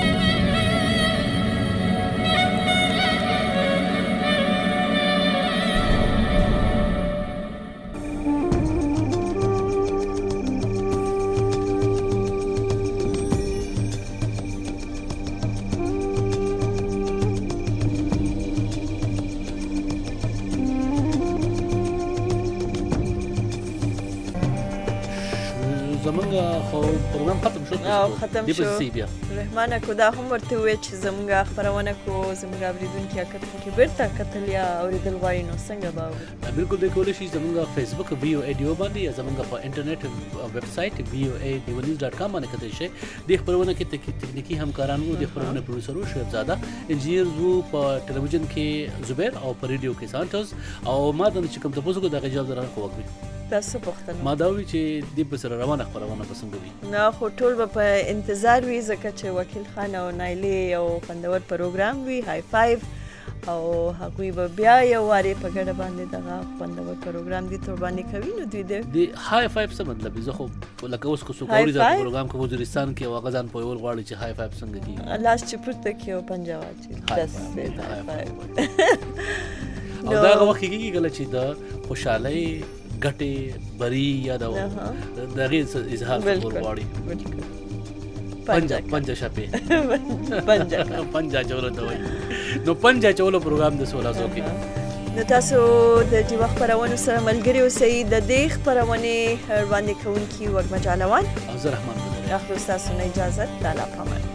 A: ختم شو رحمانه کو دا هم ورته وې چې زموږه خبرونه کو زموږه اوریدونکو کتل کې بیرته کتل یا اوریدل غواړي نو څنګه به
B: بالکل د کولې شي زموږه فیسبوک وی او ای ډیو باندې یا زموږه په انټرنیټ ویب سټ وی او ای ډیو ډاٹ کام باندې کتل شي. د خبرونه کې تکنیکی همکاران وو د خبرونه پروډوسر وو شعیب زاده انجینیر وو په ټلویزیون کې زبیر او په ریډیو کې سانټوس او ما د چې کوم تاسو کو د غجاب درن خو وګړي
A: تاسو پوښتنه
B: ما دا وی چې د په سره روانه خبرونه پسند وي
A: نه خو ټول په انتظار وي ځکه چې وکیل خان او نایلی او خوندور پروګرام وي های فایو او هغوی به بیا یو واري په ګډه باندې دغه خوندور پروګرام دي تر باندې کوي نو دوی د
B: های فایو څه مطلب زه خو لکه اوس کو سوګوري دا پروګرام کو وزیرستان کې واغزان په یول غواړي چې های فایو څنګه کیږي
A: لاس چې پورته کیو پنجاب چې دس
B: او دا وخت کېږي چې د خوشحالي ګټې بری یا د دغه اظهار کول غواړي پنجا پنجا شپې
A: پنجا
B: پنجا چولو ته وایي نو پنجا چولو پروګرام د سوله سو کې
A: نو تاسو د ډیوه خپرونو سره ملګري اوسئ د دې خپرونې وړاندې کوونکي وګمجالوان
B: او زه رحمان
A: اخلو تاسو نه اجازه تعالی پامان